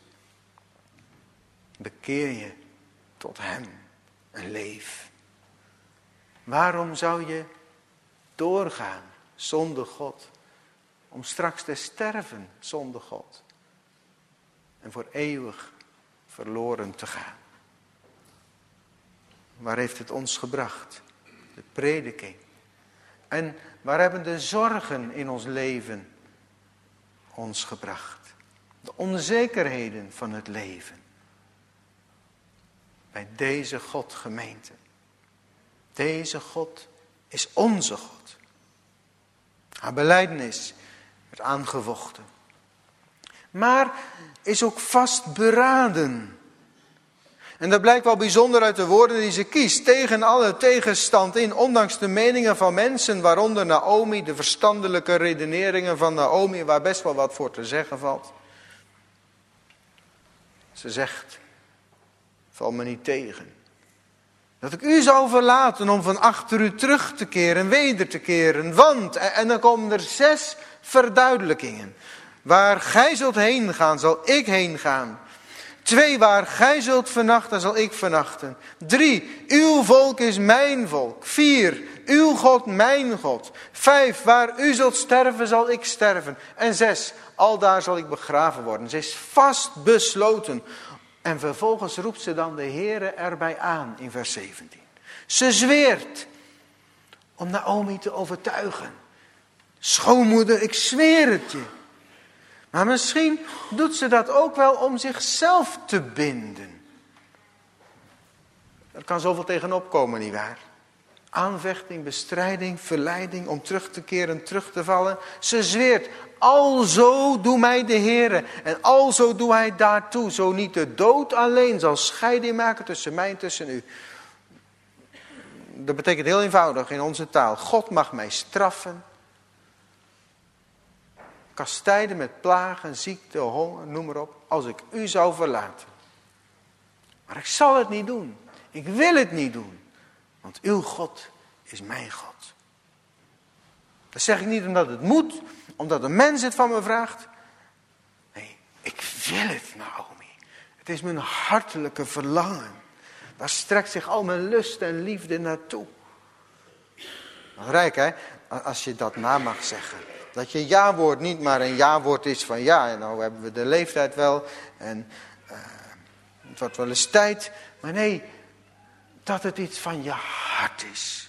Bekeer je tot hem en leef. Waarom zou je doorgaan zonder God? Om straks te sterven zonder God. En voor eeuwig verloren te gaan. Waar heeft het ons gebracht? De prediking. En waar hebben de zorgen in ons leven ons gebracht? De onzekerheden van het leven. Bij deze God gemeente. Deze God is onze God. Haar belijdenis werd aangevochten. Maar is ook vastberaden. En dat blijkt wel bijzonder uit de woorden die ze kiest. Tegen alle tegenstand in, ondanks de meningen van mensen, waaronder Naomi, de verstandelijke redeneringen van Naomi, waar best wel wat voor te zeggen valt. Ze zegt, val me niet tegen. Dat ik u zou verlaten om van achter u terug te keren, weder te keren. Want, en dan komen er zes verduidelijkingen. Waar gij zult heen gaan, zal ik heen gaan. Twee, waar gij zult vernachten, zal ik vernachten. Drie, uw volk is mijn volk. Vier, uw God, mijn God. Vijf, waar u zult sterven, zal ik sterven. En zes, aldaar zal ik begraven worden. Ze is vast besloten. En vervolgens roept ze dan de Heere erbij aan in vers zeventien. Ze zweert om Naomi te overtuigen. Schoonmoeder, ik zweer het je. Maar misschien doet ze dat ook wel om zichzelf te binden. Er kan zoveel tegenop komen, nietwaar? Aanvechting, bestrijding, verleiding om terug te keren, terug te vallen. Ze zweert, alzo doe mij de Heere. En alzo doe hij daartoe. Zo niet de dood alleen zal scheiding maken tussen mij en tussen u. Dat betekent heel eenvoudig in onze taal. God mag mij straffen. Kastijden met plagen, ziekte, honger, noem maar op. Als ik u zou verlaten. Maar ik zal het niet doen. Ik wil het niet doen. Want uw God is mijn God. Dat zeg ik niet omdat het moet. Omdat een mens het van me vraagt. Nee, ik wil het, Naomi. Het is mijn hartelijke verlangen. Daar strekt zich al mijn lust en liefde naartoe. Wat rijk, hè? Als je dat na mag zeggen. Dat je ja-woord niet maar een ja-woord is van ja. En nou hebben we de leeftijd wel. En uh, het wordt wel eens tijd. Maar nee, dat het iets van je hart is.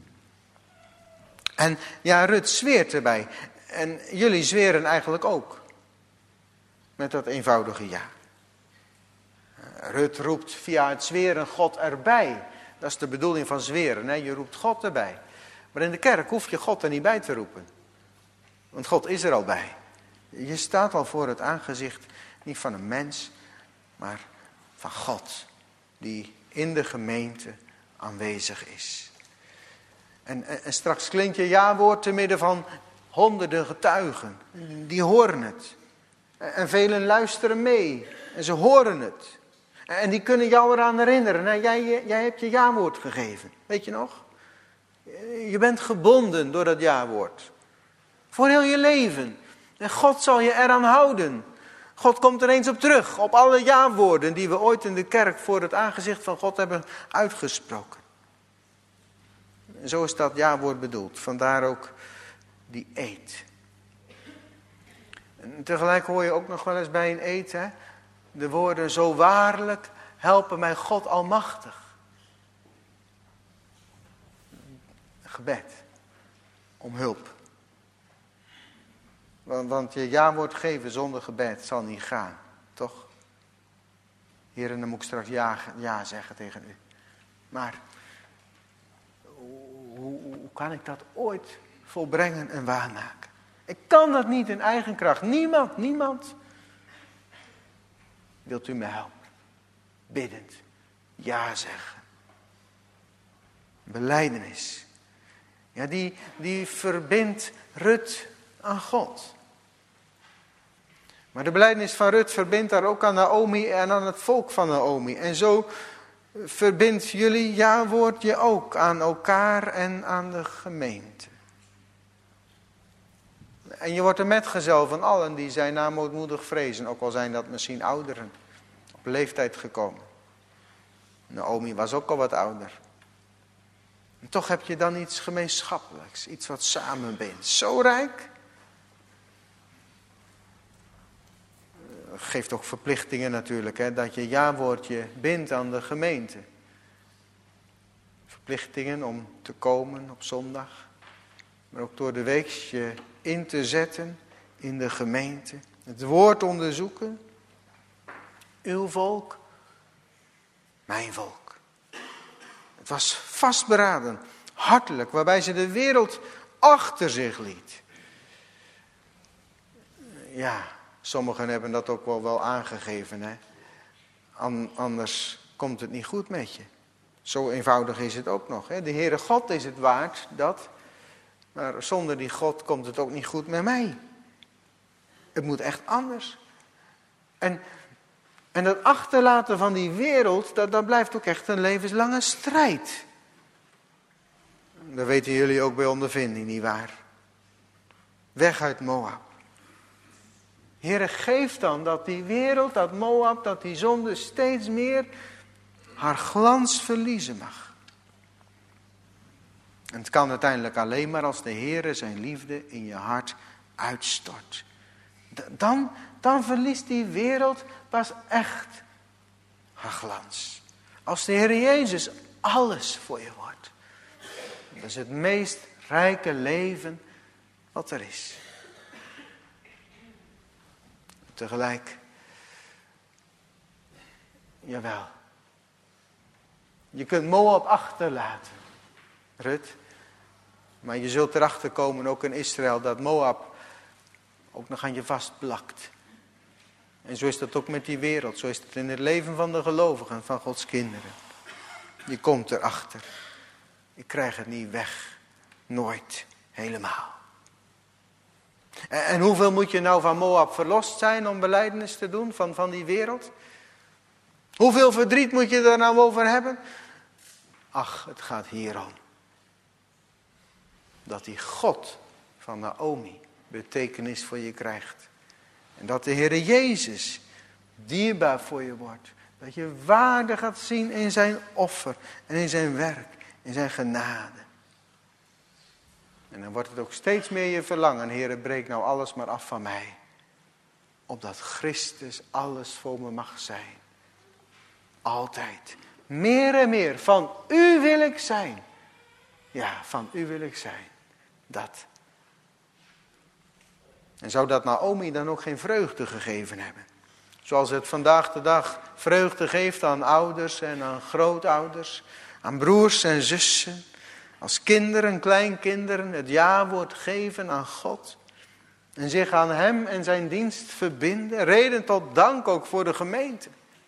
En ja, Rut zweert erbij. En jullie zweren eigenlijk ook. Met dat eenvoudige ja. Rut roept via het zweren God erbij. Dat is de bedoeling van zweren. Hè? Je roept God erbij. Maar in de kerk hoef je God er niet bij te roepen. Want God is er al bij. Je staat al voor het aangezicht. Niet van een mens. Maar van God. Die in de gemeente aanwezig is. En, en, en straks klinkt je ja-woord te midden van honderden getuigen. Die horen het. En, en velen luisteren mee. En ze horen het. En, en die kunnen jou eraan herinneren. Nou, jij, jij hebt je ja-woord gegeven. Weet je nog? Je bent gebonden door dat ja-woord. Voor heel je leven. En God zal je eraan houden. God komt er eens op terug. Op alle ja-woorden die we ooit in de kerk voor het aangezicht van God hebben uitgesproken. En zo is dat ja-woord bedoeld. Vandaar ook die eed. En tegelijk hoor je ook nog wel eens bij een eed. Hè? De woorden zo waarlijk helpen mij God almachtig. Gebed. Om hulp. Want, want je ja-woord geven zonder gebed zal niet gaan. Toch? Heer, en dan moet ik straks ja, ja zeggen tegen u. Maar hoe, hoe kan ik dat ooit volbrengen en waarmaken? Ik kan dat niet in eigen kracht. Niemand, niemand. Wilt u me helpen? Biddend. Ja zeggen. Belijdenis. Ja, die, die verbindt Rut aan God. Maar de belijdenis van Rut verbindt daar ook aan Naomi en aan het volk van Naomi. En zo verbindt jullie ja-woord je ook aan elkaar en aan de gemeente. En je wordt een metgezel van allen die zijn naam ootmoedig vrezen. Ook al zijn dat misschien ouderen. Op leeftijd gekomen. Naomi was ook al wat ouder. En toch heb je dan iets gemeenschappelijks. Iets wat samenbindt. Zo rijk. Geeft ook verplichtingen natuurlijk. Hè, dat je ja-woordje bindt aan de gemeente. Verplichtingen om te komen op zondag. Maar ook door de week je in te zetten in de gemeente. Het woord onderzoeken. Uw volk. Mijn volk. Het was vastberaden. Hartelijk. Waarbij ze de wereld achter zich liet. Ja, sommigen hebben dat ook wel, wel aangegeven. Hè? An, anders komt het niet goed met je. Zo eenvoudig is het ook nog. Hè? De Heere God is het waard dat. Maar zonder die God komt het ook niet goed met mij. Het moet echt anders. En En dat achterlaten van die wereld, dat, dat blijft ook echt een levenslange strijd. Dat weten jullie ook bij ondervinding, nietwaar? Weg uit Moab. Heere, geef dan dat die wereld, dat Moab, dat die zonde steeds meer haar glans verliezen mag. En het kan uiteindelijk alleen maar als de Heere zijn liefde in je hart uitstort. Dan, dan verliest die wereld pas echt haar glans. Als de Heer Jezus alles voor je wordt. Dat is het meest rijke leven wat er is. Tegelijk, jawel, je kunt Moab achterlaten, Rut. Maar je zult erachter komen, ook in Israël, dat Moab ook nog aan je vastplakt. En zo is dat ook met die wereld. Zo is het in het leven van de gelovigen, van Gods kinderen. Je komt erachter. Je krijgt het niet weg. Nooit. Helemaal. En, en hoeveel moet je nou van Moab verlost zijn om belijdenis te doen van, van die wereld? Hoeveel verdriet moet je daar nou over hebben? Ach, het gaat hierom. Dat die God van Naomi betekenis voor je krijgt. En dat de Heere Jezus dierbaar voor je wordt. Dat je waarde gaat zien in zijn offer en in zijn werk, in zijn genade. En dan wordt het ook steeds meer je verlangen. Heere, breek nou alles maar af van mij. Opdat Christus alles voor me mag zijn. Altijd. Meer en meer. Van u wil ik zijn. Ja, van u wil ik zijn. Dat. En zou dat Naomi dan ook geen vreugde gegeven hebben? Zoals het vandaag de dag vreugde geeft aan ouders en aan grootouders. Aan broers en zussen. Als kinderen, kleinkinderen het ja-woord geven aan God. En zich aan hem en zijn dienst verbinden. Reden tot dank ook voor de gemeente.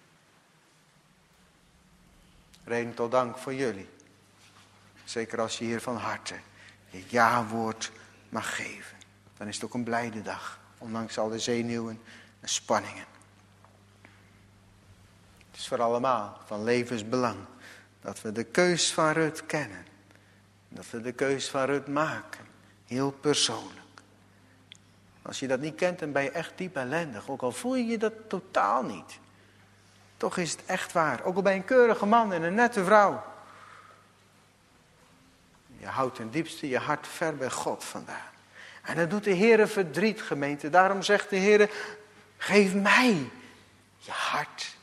Reden tot dank voor jullie. Zeker als je hier van harte je ja-woord mag geven. Dan is het ook een blijde dag. Ondanks al de zenuwen en spanningen. Het is voor allemaal van levensbelang. Dat we de keus van Rut kennen. Dat we de keus van Rut maken. Heel persoonlijk. Als je dat niet kent, dan ben je echt diep ellendig. Ook al voel je je dat totaal niet. Toch is het echt waar. Ook al bij een keurige man en een nette vrouw. Je houdt ten diepste je hart ver bij God vandaan. En dat doet de Heere verdriet, gemeente. Daarom zegt de Heere, geef mij je hart.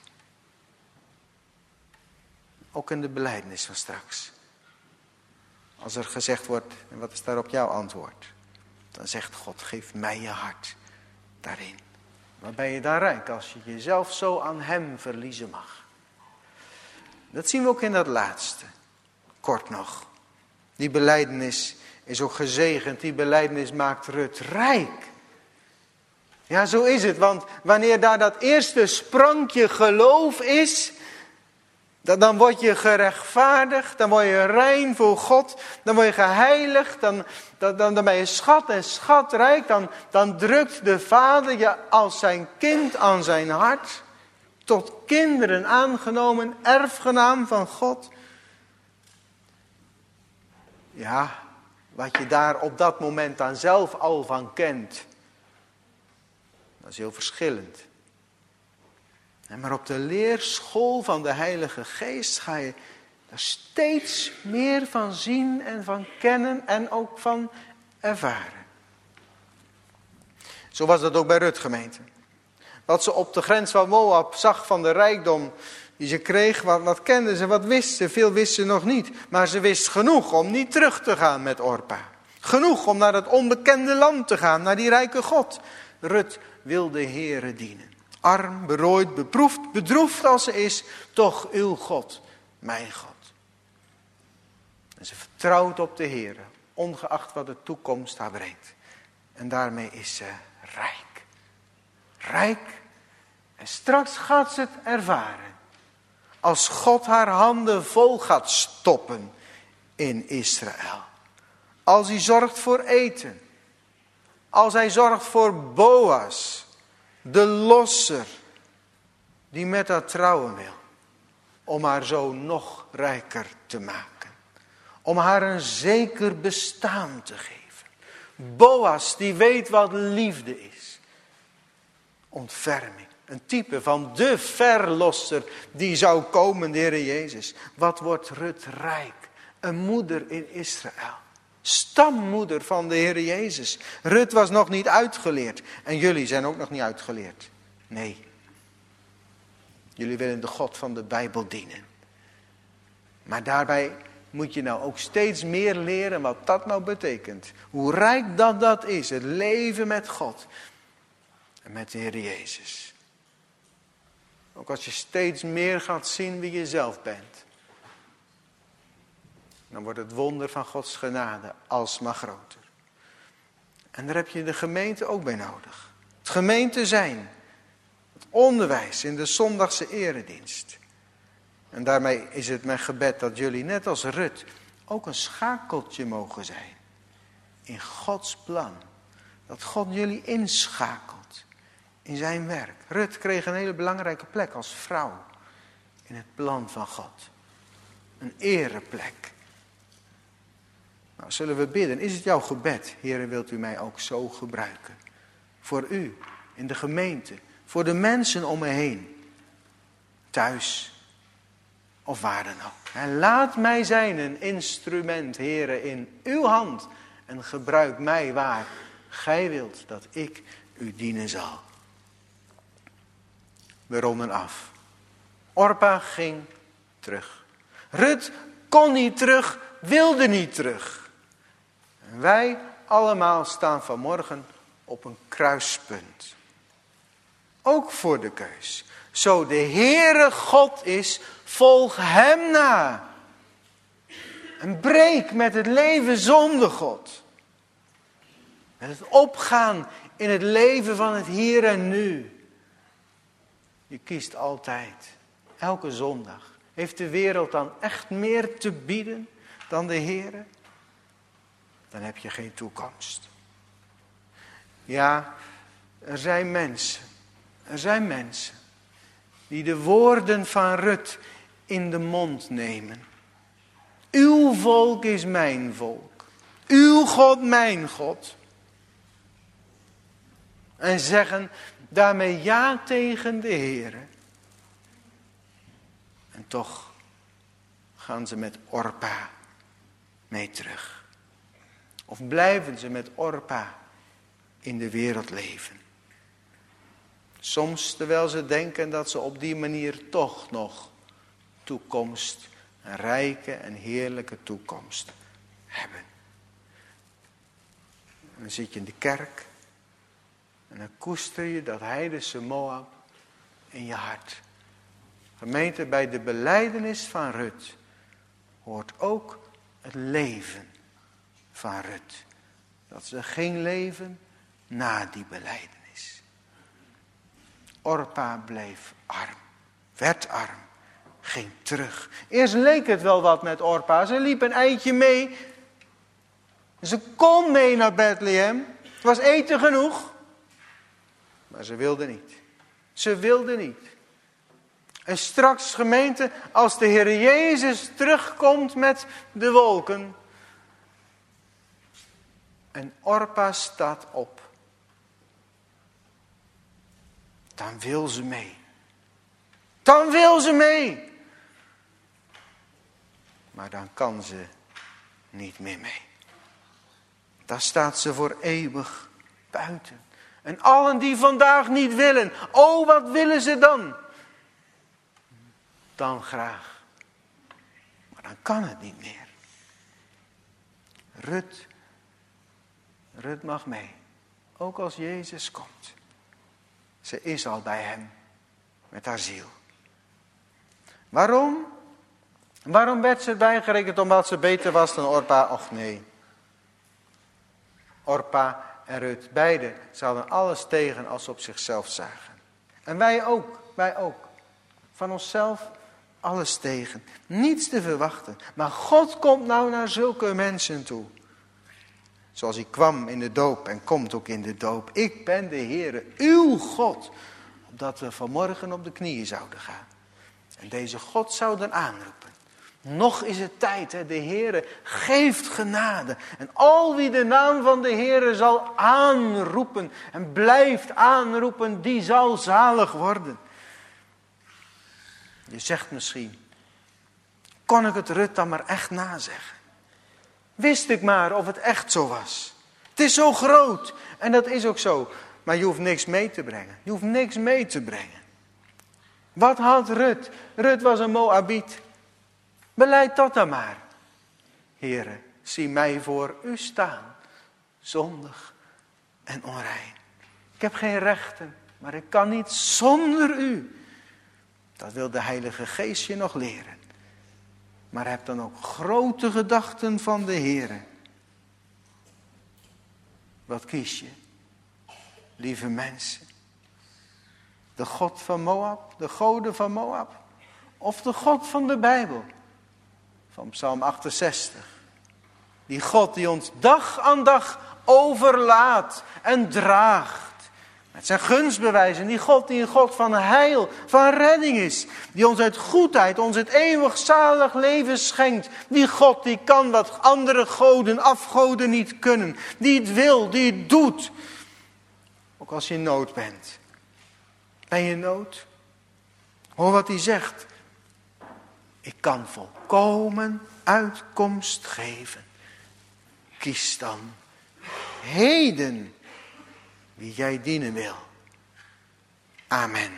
Ook in de belijdenis van straks. Als er gezegd wordt, en wat is daarop jouw antwoord? Dan zegt God, geef mij je hart daarin. Maar ben je dan rijk als je jezelf zo aan hem verliezen mag? Dat zien we ook in dat laatste. Kort nog. Die belijdenis is ook gezegend. Die belijdenis maakt Rut rijk. Ja, zo is het. Want wanneer daar dat eerste sprankje geloof is, dan word je gerechtvaardigd, dan word je rein voor God, dan word je geheiligd, dan, dan, dan, dan ben je schat en schatrijk, dan, dan drukt de Vader je als zijn kind aan zijn hart, tot kinderen aangenomen, erfgenaam van God. Ja, wat je daar op dat moment dan zelf al van kent, dat is heel verschillend. Maar op de leerschool van de Heilige Geest ga je er steeds meer van zien en van kennen en ook van ervaren. Zo was dat ook bij Rut, gemeente. Wat ze op de grens van Moab zag van de rijkdom die ze kreeg, wat, wat kende ze, wat wist ze, veel wist ze nog niet. Maar ze wist genoeg om niet terug te gaan met Orpa. Genoeg om naar het onbekende land te gaan, naar die rijke God. Rut wil de Heere dienen. Arm, berooid, beproefd, bedroefd als ze is, toch uw God, mijn God. En ze vertrouwt op de Heere, ongeacht wat de toekomst haar brengt. En daarmee is ze rijk. Rijk. En straks gaat ze het ervaren. Als God haar handen vol gaat stoppen in Israël. Als hij zorgt voor eten. Als hij zorgt voor Boas. De losser. die met haar trouwen wil. Om haar zo nog rijker te maken. Om haar een zeker bestaan te geven. Boas die weet wat liefde is. Ontferming. Een type van de verlosser die zou komen, de Heer Jezus. Wat wordt Rut rijk? Een moeder in Israël. Stammoeder van de Heer Jezus. Rut was nog niet uitgeleerd. En jullie zijn ook nog niet uitgeleerd. Nee. Jullie willen de God van de Bijbel dienen. Maar daarbij moet je nou ook steeds meer leren wat dat nou betekent. Hoe rijk dat dat is. Het leven met God. En met de Heer Jezus. Ook als je steeds meer gaat zien wie je zelf bent. Dan wordt het wonder van Gods genade alsmaar groter. En daar heb je de gemeente ook bij nodig. Het gemeente zijn. Het onderwijs in de zondagse eredienst. En daarmee is het mijn gebed dat jullie net als Rut ook een schakeltje mogen zijn. In Gods plan. Dat God jullie inschakelt in zijn werk. Rut kreeg een hele belangrijke plek als vrouw in het plan van God. Een ereplek. Nou, zullen we bidden. Is het jouw gebed? Heere, wilt u mij ook zo gebruiken? Voor u, in de gemeente, voor de mensen om me heen. Thuis of waar dan ook. En laat mij zijn een instrument, Heere, in uw hand. En gebruik mij waar gij wilt dat ik u dienen zal. We ronden af. Orpa ging terug. Rut kon niet terug, wilde niet terug. En wij allemaal staan vanmorgen op een kruispunt. Ook voor de keus. Zo de Heere God is, volg hem na. En breek met het leven zonder God. Met het opgaan in het leven van het hier en nu. Je kiest altijd, elke zondag. Heeft de wereld dan echt meer te bieden dan de Heere? Dan heb je geen toekomst. Ja, er zijn mensen, er zijn mensen die de woorden van Rut in de mond nemen. Uw volk is mijn volk. Uw God mijn God. En zeggen daarmee ja tegen de Heere. En toch gaan ze met Orpa mee terug. Of blijven ze met Orpa in de wereld leven. Soms terwijl ze denken dat ze op die manier toch nog toekomst, een rijke en heerlijke toekomst hebben. En dan zit je in de kerk en dan koester je dat heidense Moab in je hart. Gemeente, bij de belijdenis van Rut hoort ook het leven van Rut. Dat ze geen leven na die belijdenis. Orpa bleef arm, werd arm, ging terug. Eerst leek het wel wat met Orpa. Ze liep een eindje mee. Ze kon mee naar Bethlehem. Het was eten genoeg. Maar ze wilde niet. Ze wilde niet. En straks, gemeente, als de Heer Jezus terugkomt met de wolken. En Orpa staat op. Dan wil ze mee. Dan wil ze mee. Maar dan kan ze niet meer mee. Daar staat ze voor eeuwig buiten. En allen die vandaag niet willen. Oh, wat willen ze dan? Dan graag. Maar dan kan het niet meer. Rut. Rut mag mee. Ook als Jezus komt. Ze is al bij hem. Met haar ziel. Waarom? Waarom werd ze erbij gerekend? Omdat ze beter was dan Orpa? Och nee. Orpa en Rut, beide, ze hadden alles tegen als ze op zichzelf zagen. En wij ook, wij ook. Van onszelf alles tegen. Niets te verwachten. Maar God komt nou naar zulke mensen toe. Zoals hij kwam in de doop en komt ook in de doop. Ik ben de Heere, uw God. opdat we vanmorgen op de knieën zouden gaan. En deze God zouden aanroepen. Nog is het tijd, hè? De Heere geeft genade. En al wie de naam van de Heere zal aanroepen en blijft aanroepen, die zal zalig worden. Je zegt misschien, kon ik het Rut dan maar echt nazeggen? Wist ik maar of het echt zo was. Het is zo groot en dat is ook zo. Maar je hoeft niks mee te brengen. Je hoeft niks mee te brengen. Wat had Rut? Rut was een Moabiet. Beleid dat dan maar. Heere, zie mij voor u staan, zondig en onrein. Ik heb geen rechten, maar ik kan niet zonder u. Dat wil de Heilige Geest je nog leren. Maar heb dan ook grote gedachten van de Heere. Wat kies je, lieve mensen? De God van Moab, de goden van Moab, of de God van de Bijbel? Van Psalm achtenzestig. Die God die ons dag aan dag overlaat en draagt. Met zijn gunstbewijzen. Die God die een God van heil, van redding is. Die ons uit goedheid, ons het eeuwig zalig leven schenkt. Die God die kan wat andere goden, afgoden niet kunnen. Die het wil, die het doet. Ook als je in nood bent. Ben je in nood? Hoor wat hij zegt. Ik kan volkomen uitkomst geven. Kies dan heden wie jij dienen wil. Amen.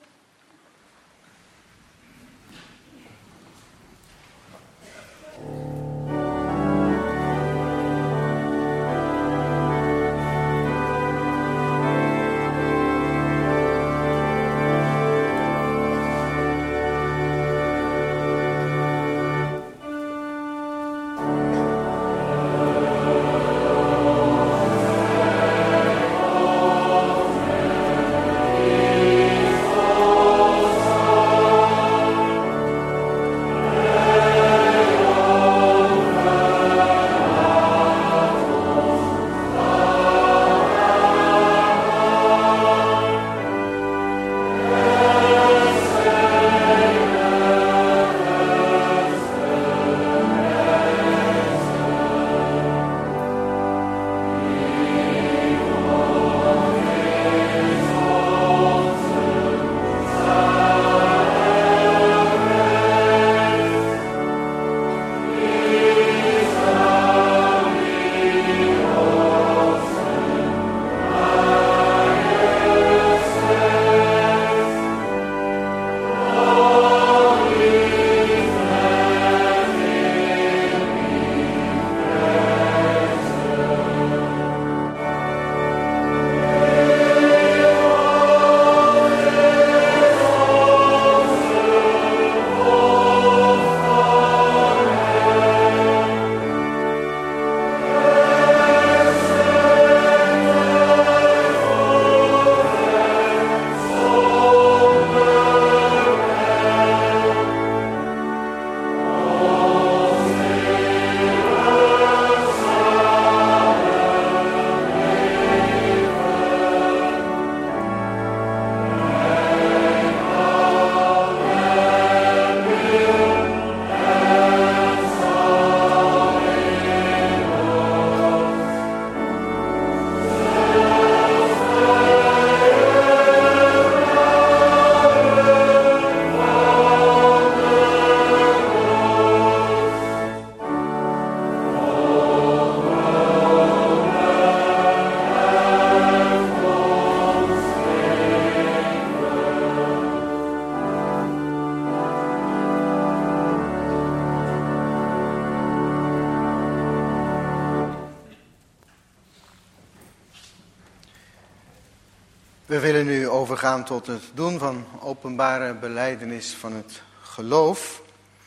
We willen nu overgaan tot het doen van openbare belijdenis van het geloof.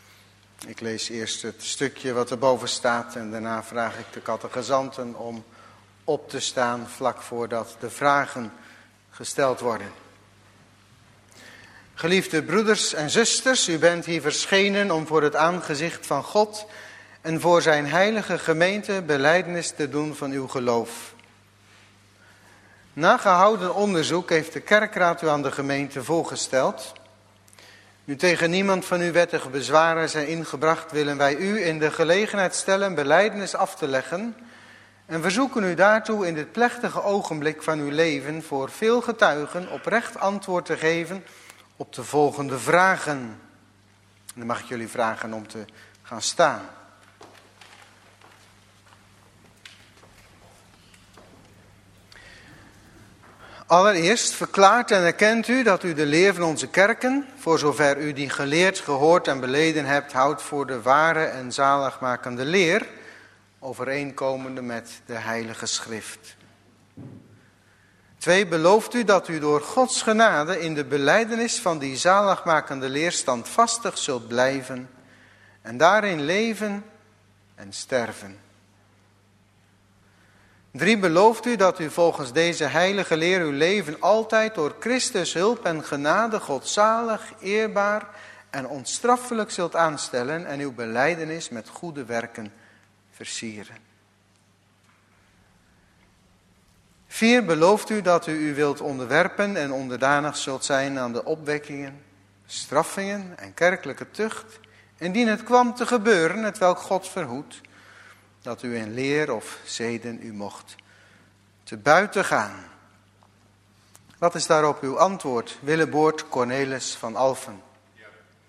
Ik lees eerst het stukje wat erboven staat en daarna vraag ik de catechizanten om op te staan vlak voordat de vragen gesteld worden. Geliefde broeders en zusters, u bent hier verschenen om voor het aangezicht van God en voor zijn heilige gemeente belijdenis te doen van uw geloof. Na gehouden onderzoek heeft de kerkraad u aan de gemeente voorgesteld. Nu tegen niemand van uw wettige bezwaren zijn ingebracht, willen wij u in de gelegenheid stellen belijdenis af te leggen en verzoeken u daartoe in dit plechtige ogenblik van uw leven voor veel getuigen oprecht antwoord te geven op de volgende vragen. En dan mag ik jullie vragen om te gaan staan. Allereerst verklaart en erkent u dat u de leer van onze kerken, voor zover u die geleerd, gehoord en beleden hebt, houdt voor de ware en zaligmakende leer, overeenkomende met de Heilige Schrift. Twee, belooft u dat u door Gods genade in de belijdenis van die zaligmakende leer standvastig zult blijven en daarin leven en sterven. Drie, belooft u dat u volgens deze heilige leer uw leven altijd door Christus hulp en genade godzalig, eerbaar en onstraffelijk zult aanstellen en uw belijdenis met goede werken versieren. Vier, belooft u dat u u wilt onderwerpen en onderdanig zult zijn aan de opwekkingen, straffingen en kerkelijke tucht, indien het kwam te gebeuren, hetwelk God verhoedt, dat u in leer of zeden u mocht te buiten gaan. Wat is daarop uw antwoord, Willeboord Cornelis van Alphen? Ja.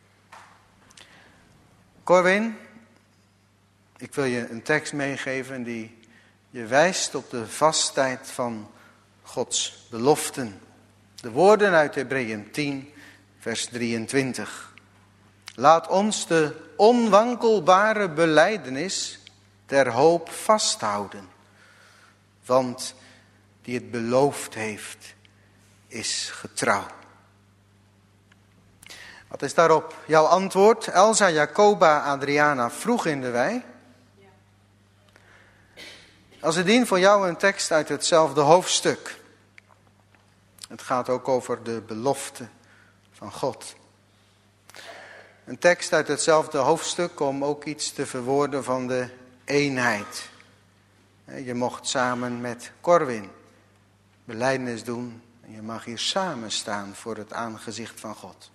Corwin, ik wil je een tekst meegeven die je wijst op de vastheid van Gods beloften. De woorden uit Hebreeën tien, vers drieëntwintig. Laat ons de onwankelbare belijdenis ter hoop vasthouden. Want die het beloofd heeft, is getrouw. Wat is daarop jouw antwoord? Elsa Jacoba Adriana vroeg in de wei. Ja. Als het dient voor jou een tekst uit hetzelfde hoofdstuk. Het gaat ook over de belofte van God. Een tekst uit hetzelfde hoofdstuk om ook iets te verwoorden van de eenheid. Je mocht samen met Corwin belijdenis doen. En je mag hier samen staan voor het aangezicht van God.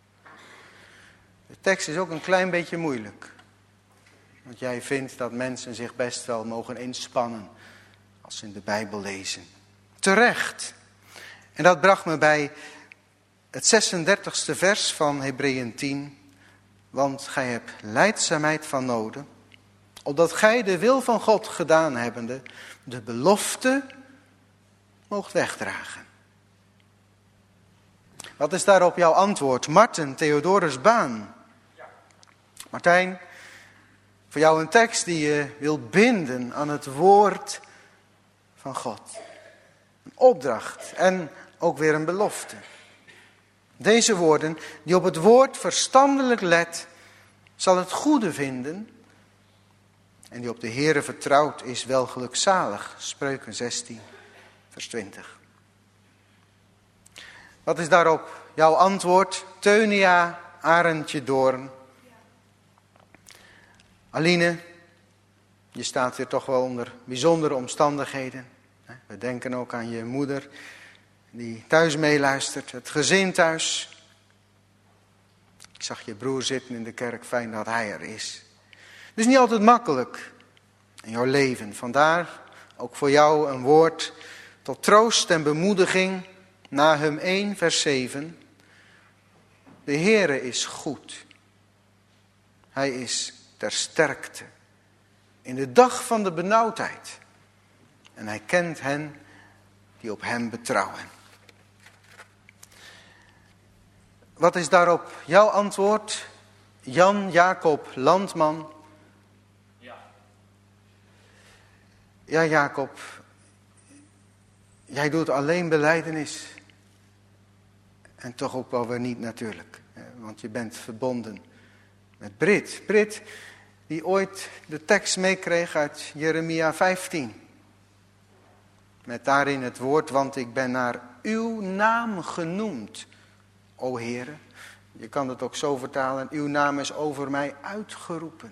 De tekst is ook een klein beetje moeilijk. Want jij vindt dat mensen zich best wel mogen inspannen als ze in de Bijbel lezen. Terecht. En dat bracht me bij het zesendertigste vers van Hebreeën tien. Want gij hebt lijdzaamheid van noden, opdat gij de wil van God gedaan hebbende, de belofte moogt wegdragen. Wat is daarop jouw antwoord? Marten, Theodorus Baan. Martijn, voor jou een tekst die je wilt binden aan het woord van God. Een opdracht en ook weer een belofte. Deze woorden, die op het woord verstandelijk let, zal het goede vinden. En die op de Heere vertrouwd is wel gelukzalig. Spreuken zestien, vers twintig. Wat is daarop jouw antwoord? Teunia Arendtje Doorn. Aline, je staat hier toch wel onder bijzondere omstandigheden. We denken ook aan je moeder die thuis meeluistert. Het gezin thuis. Ik zag je broer zitten in de kerk. Fijn dat hij er is. Het is niet altijd makkelijk in jouw leven. Vandaar ook voor jou een woord tot troost en bemoediging. Nahum één, vers zeven. De Heere is goed. Hij is ter sterkte. In de dag van de benauwdheid. En hij kent hen die op hem betrouwen. Wat is daarop jouw antwoord? Jan Jacob Landman. Ja. Ja, Jacob. Jij doet alleen belijdenis. En toch ook wel weer niet natuurlijk. Want je bent verbonden met Brit. Brit die ooit de tekst meekreeg uit Jeremia vijftien. Met daarin het woord, want ik ben naar uw naam genoemd, o Heere. Je kan het ook zo vertalen, uw naam is over mij uitgeroepen.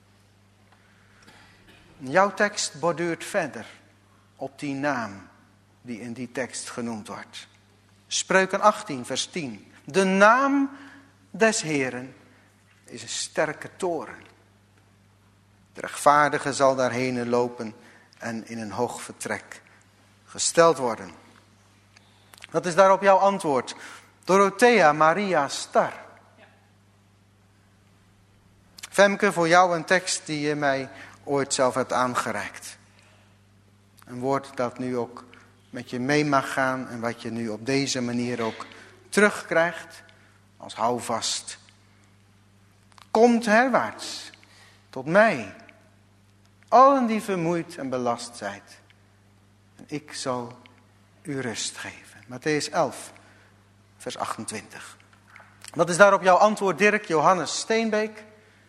Jouw tekst borduurt verder op die naam. die in die tekst genoemd wordt. Spreuken achttien, vers tien. De naam des Heeren is een sterke toren. De rechtvaardige zal daarheen lopen en in een hoog vertrek gesteld worden. Wat is daarop jouw antwoord? Dorothea Maria Star. Femke, voor jou een tekst die je mij ooit zelf hebt aangereikt. Een woord dat nu ook met je mee mag gaan en wat je nu op deze manier ook terugkrijgt als houvast. Komt herwaarts tot mij, allen die vermoeid en belast zijt, en ik zal u rust geven. Mattheüs elf, vers achtentwintig. Wat is daarop jouw antwoord, Dirk Johannes Steenbeek?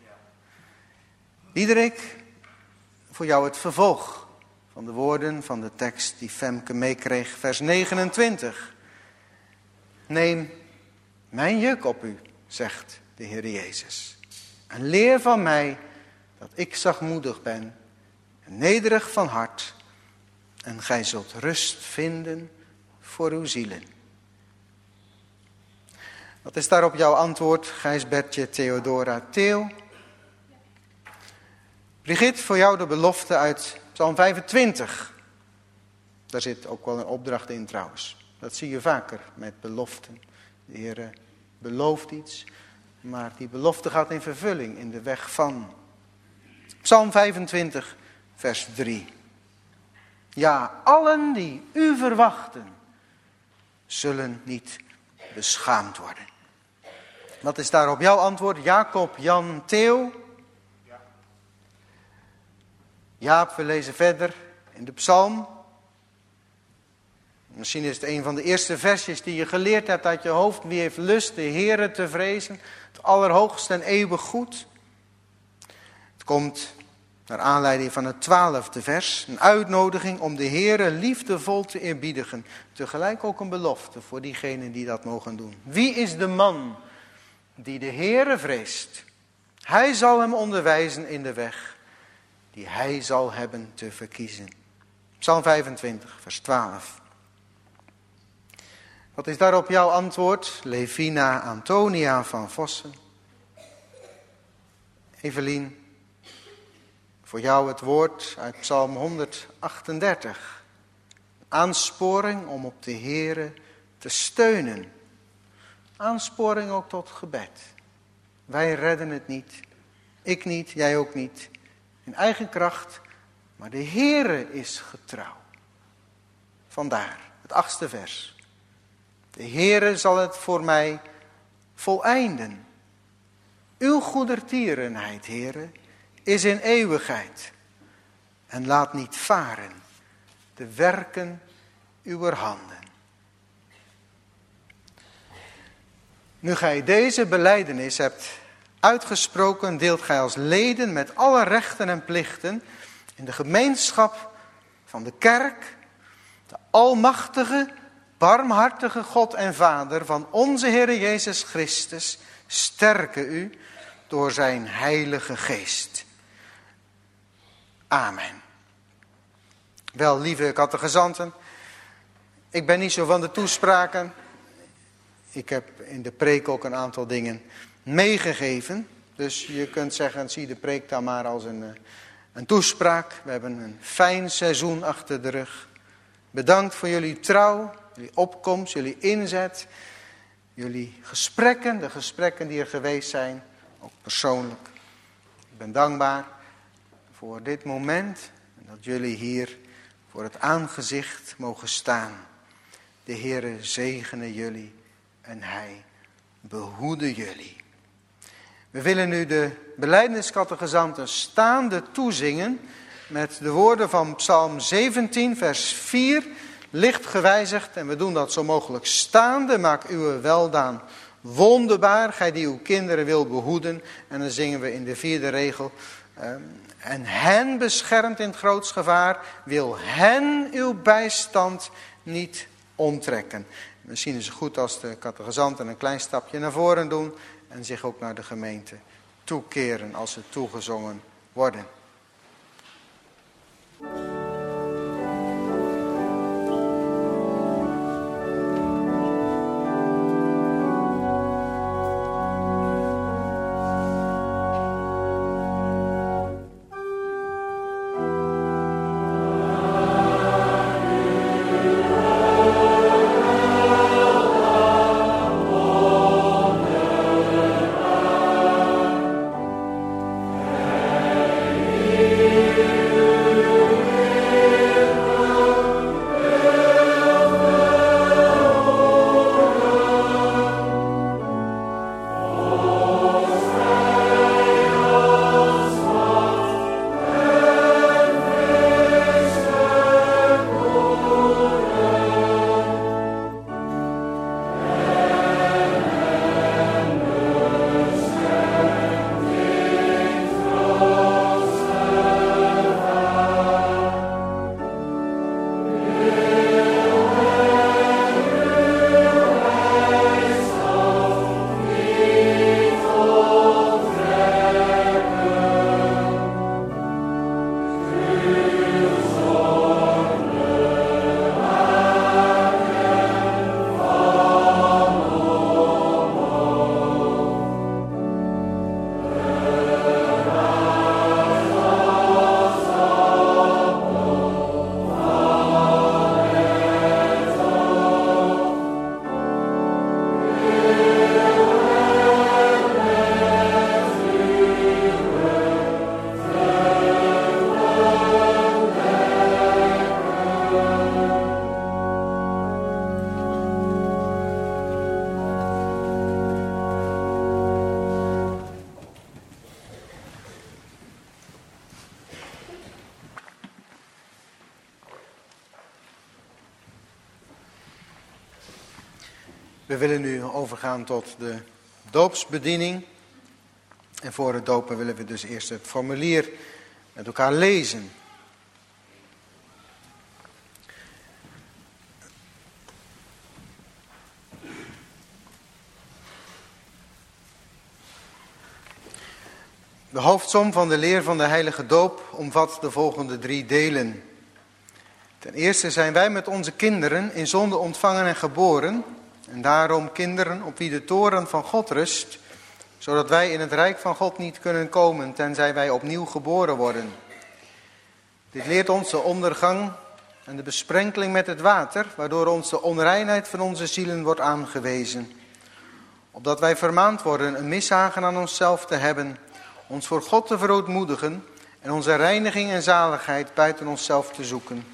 Diederik, voor jou het vervolg van de woorden van de tekst die Femke meekreeg, vers negenentwintig. Neem mijn juk op u, zegt de Heer Jezus. En leer van mij dat ik zachtmoedig ben en nederig van hart. En gij zult rust vinden voor uw zielen. Wat is daarop jouw antwoord, Gijsbertje Theodora Theo? Brigitte, voor jou de belofte uit Psalm vijfentwintig. Daar zit ook wel een opdracht in trouwens. Dat zie je vaker met beloften. De Heer belooft iets, maar die belofte gaat in vervulling in de weg van. Psalm vijfentwintig, vers drie. Ja, allen die u verwachten, zullen niet beschaamd worden. Wat is daarop jouw antwoord? Jacob Jan Theo. Jaap, we lezen verder in de psalm. Misschien is het een van de eerste versjes die je geleerd hebt uit je hoofd. Wie heeft lust de Heere te vrezen, het allerhoogste en eeuwig goed. Het komt naar aanleiding van het twaalfde vers. Een uitnodiging om de Heere liefdevol te eerbiedigen. Tegelijk ook een belofte voor diegenen die dat mogen doen. Wie is de man die de Heere vreest? Hij zal hem onderwijzen in de weg die hij zal hebben te verkiezen. Psalm vijfentwintig, vers twaalf. Wat is daarop jouw antwoord? Levina Antonia van Vossen. Evelien, voor jou het woord uit Psalm honderdachtendertig. Aansporing om op de Heere te steunen. Aansporing ook tot gebed. Wij redden het niet. Ik niet, jij ook niet. In eigen kracht, maar de Heere is getrouw. Vandaar het achtste vers. De Heere zal het voor mij voleinden. Uw goedertierenheid, Heere, is in eeuwigheid. En laat niet varen de werken uw handen. Nu gij deze belijdenis hebt uitgesproken, deelt gij als leden met alle rechten en plichten in de gemeenschap van de kerk, de almachtige, barmhartige God en Vader van onze Heer Jezus Christus, sterke u door zijn heilige geest. Amen. Wel, lieve catechizanten, ik ben niet zo van de toespraken. Ik heb in de preek ook een aantal dingen meegegeven. Dus je kunt zeggen, zie de preek dan maar als een, een toespraak. We hebben een fijn seizoen achter de rug. Bedankt voor jullie trouw, jullie opkomst, jullie inzet. Jullie gesprekken, de gesprekken die er geweest zijn, ook persoonlijk. Ik ben dankbaar voor dit moment. En dat jullie hier voor het aangezicht mogen staan. De Heere zegene jullie en Hij behoede jullie. We willen nu de belijdeniscatechizanten staande toezingen met de woorden van Psalm zeventien, vers vier, licht gewijzigd. En we doen dat zo mogelijk staande. Maak uw weldaan wonderbaar, gij die uw kinderen wil behoeden. En dan zingen we in de vierde regel. Um, en hen beschermt in het grootst gevaar, wil hen uw bijstand niet onttrekken. Misschien is het goed als de catechizanten een klein stapje naar voren doen en zich ook naar de gemeente toekeren als ze toegezongen worden. We willen nu overgaan tot de doopsbediening. En voor het dopen willen we dus eerst het formulier met elkaar lezen. De hoofdsom van de leer van de heilige doop omvat de volgende drie delen. Ten eerste zijn wij met onze kinderen in zonde ontvangen en geboren, en daarom kinderen op wie de toren van God rust, zodat wij in het rijk van God niet kunnen komen, tenzij wij opnieuw geboren worden. Dit leert ons de ondergang en de besprenkeling met het water, waardoor ons de onreinheid van onze zielen wordt aangewezen. Opdat wij vermaand worden een mishagen aan onszelf te hebben, ons voor God te verootmoedigen en onze reiniging en zaligheid buiten onszelf te zoeken.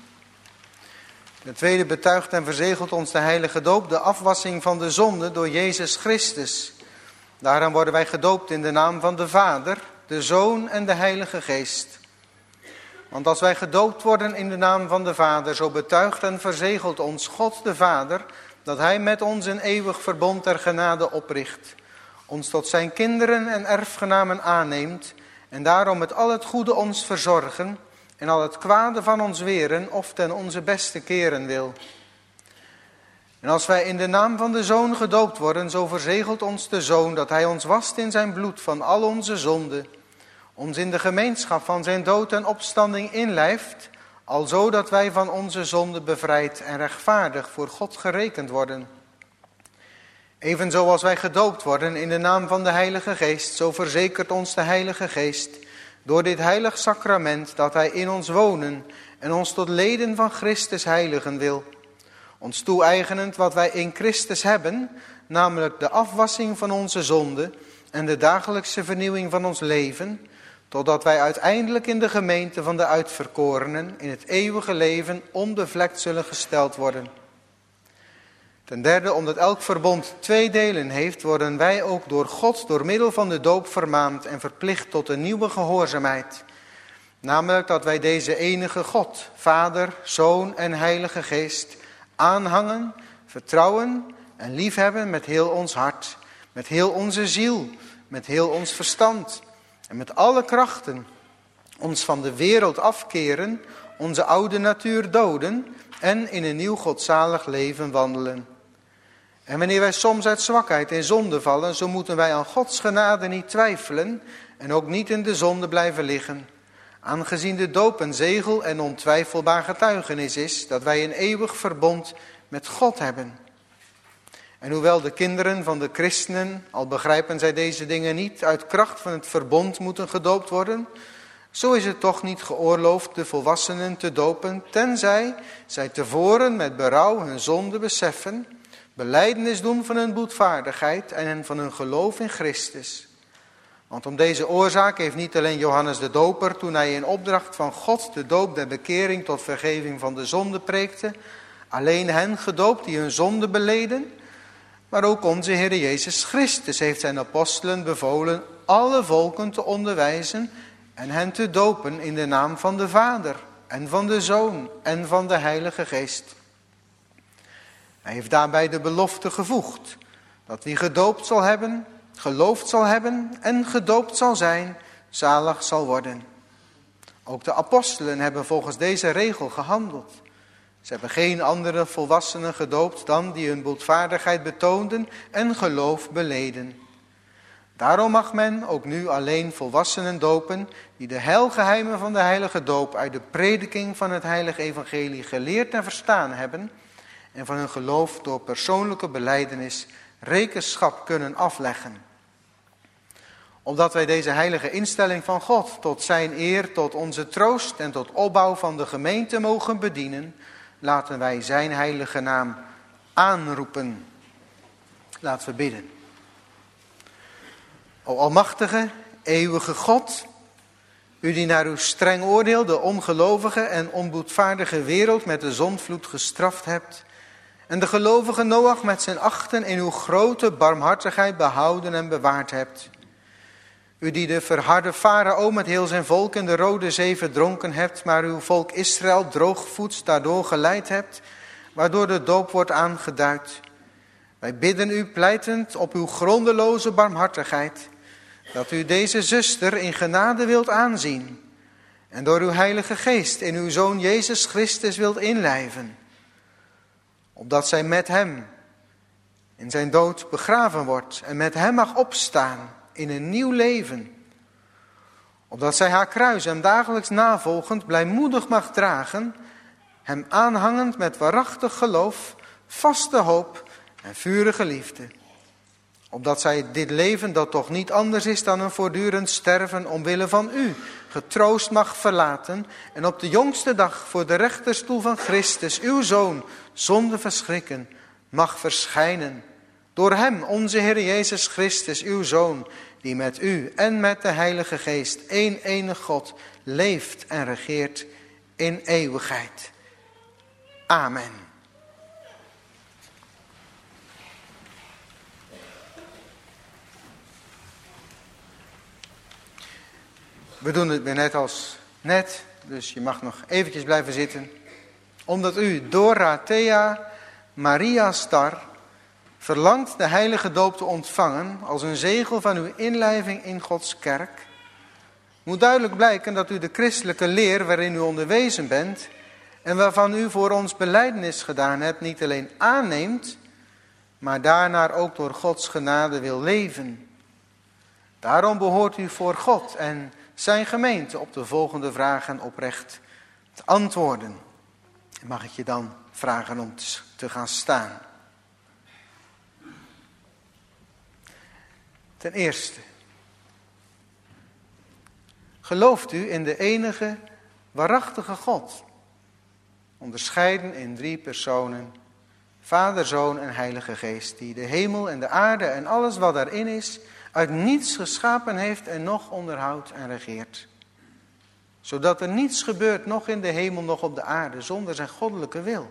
Ten tweede betuigt en verzegelt ons de heilige doop de afwassing van de zonde door Jezus Christus. Daaraan worden wij gedoopt in de naam van de Vader, de Zoon en de Heilige Geest. Want als wij gedoopt worden in de naam van de Vader, zo betuigt en verzegelt ons God de Vader dat Hij met ons een eeuwig verbond der genade opricht, ons tot zijn kinderen en erfgenamen aanneemt en daarom met al het goede ons verzorgen en al het kwade van ons weren of ten onze beste keren wil. En als wij in de naam van de Zoon gedoopt worden, zo verzegelt ons de Zoon dat Hij ons wast in zijn bloed van al onze zonden, ons in de gemeenschap van zijn dood en opstanding inlijft, alzo dat wij van onze zonden bevrijd en rechtvaardig voor God gerekend worden. Evenzo als wij gedoopt worden in de naam van de Heilige Geest, zo verzekert ons de Heilige Geest door dit heilig sacrament dat Hij in ons wonen en ons tot leden van Christus heiligen wil. Ons toe-eigenend wat wij in Christus hebben, namelijk de afwassing van onze zonde en de dagelijkse vernieuwing van ons leven, totdat wij uiteindelijk in de gemeente van de uitverkorenen in het eeuwige leven onbevlekt zullen gesteld worden. Ten derde, omdat elk verbond twee delen heeft, worden wij ook door God door middel van de doop vermaand en verplicht tot een nieuwe gehoorzaamheid. Namelijk dat wij deze enige God, Vader, Zoon en Heilige Geest, aanhangen, vertrouwen en liefhebben met heel ons hart, met heel onze ziel, met heel ons verstand en met alle krachten. Ons van de wereld afkeren, onze oude natuur doden en in een nieuw godzalig leven wandelen. En wanneer wij soms uit zwakheid in zonde vallen, zo moeten wij aan Gods genade niet twijfelen en ook niet in de zonde blijven liggen. Aangezien de doop een zegel en ontwijfelbaar getuigenis is dat wij een eeuwig verbond met God hebben. En hoewel de kinderen van de christenen, al begrijpen zij deze dingen niet, uit kracht van het verbond moeten gedoopt worden, Zo is het toch niet geoorloofd de volwassenen te dopen, tenzij zij tevoren met berouw hun zonde beseffen, belijdenis doen van hun boetvaardigheid en van hun geloof in Christus. Want om deze oorzaak heeft niet alleen Johannes de Doper, toen hij in opdracht van God de doop der bekering tot vergeving van de zonde preekte, alleen hen gedoopt die hun zonde beleden, maar ook onze Heer Jezus Christus heeft zijn apostelen bevolen alle volken te onderwijzen en hen te dopen in de naam van de Vader en van de Zoon en van de Heilige Geest. Hij heeft daarbij de belofte gevoegd dat wie gedoopt zal hebben, geloofd zal hebben en gedoopt zal zijn, zalig zal worden. Ook de apostelen hebben volgens deze regel gehandeld. Ze hebben geen andere volwassenen gedoopt dan die hun boetvaardigheid betoonden en geloof beleden. Daarom mag men ook nu alleen volwassenen dopen die de heilgeheimen van de heilige doop uit de prediking van het heilige evangelie geleerd en verstaan hebben en van hun geloof door persoonlijke belijdenis rekenschap kunnen afleggen. Omdat wij deze heilige instelling van God tot zijn eer, tot onze troost en tot opbouw van de gemeente mogen bedienen, laten wij zijn heilige naam aanroepen. Laten we bidden. O almachtige, eeuwige God, u die naar uw streng oordeel de ongelovige en onboetvaardige wereld met de zondvloed gestraft hebt, en de gelovige Noach met zijn achten in uw grote barmhartigheid behouden en bewaard hebt. U die de verharde Farao met heel zijn volk in de Rode Zee verdronken hebt, maar uw volk Israël droogvoets daardoor geleid hebt, waardoor de doop wordt aangeduid. Wij bidden u pleitend op uw grondeloze barmhartigheid, dat u deze zuster in genade wilt aanzien en door uw heilige geest in uw Zoon Jezus Christus wilt inlijven, opdat zij met hem in zijn dood begraven wordt en met hem mag opstaan in een nieuw leven, opdat zij haar kruis hem dagelijks navolgend blijmoedig mag dragen, hem aanhangend met waarachtig geloof, vaste hoop en vurige liefde. Opdat zij dit leven, dat toch niet anders is dan een voortdurend sterven omwille van u, getroost mag verlaten en op de jongste dag voor de rechterstoel van Christus, uw Zoon, zonder verschrikken, mag verschijnen. Door hem, onze Heer Jezus Christus, uw Zoon, die met u en met de Heilige Geest, één enig God, leeft en regeert in eeuwigheid. Amen. We doen het weer net als net, dus je mag nog eventjes blijven zitten. Omdat u, Dorothea Maria Star, verlangt de heilige doop te ontvangen als een zegel van uw inlijving in Gods kerk, moet duidelijk blijken dat u de christelijke leer waarin u onderwezen bent en waarvan u voor ons belijdenis gedaan hebt, niet alleen aanneemt, maar daarnaar ook door Gods genade wil leven. Daarom behoort u voor God en zijn gemeente op de volgende vragen oprecht te antwoorden. Mag ik je dan vragen om te gaan staan? Ten eerste, gelooft u in de enige waarachtige God, onderscheiden in drie personen, Vader, Zoon en Heilige Geest, die de hemel en de aarde en alles wat daarin is, uit niets geschapen heeft en nog onderhoudt en regeert. Zodat er niets gebeurt, nog in de hemel, nog op de aarde, zonder zijn goddelijke wil.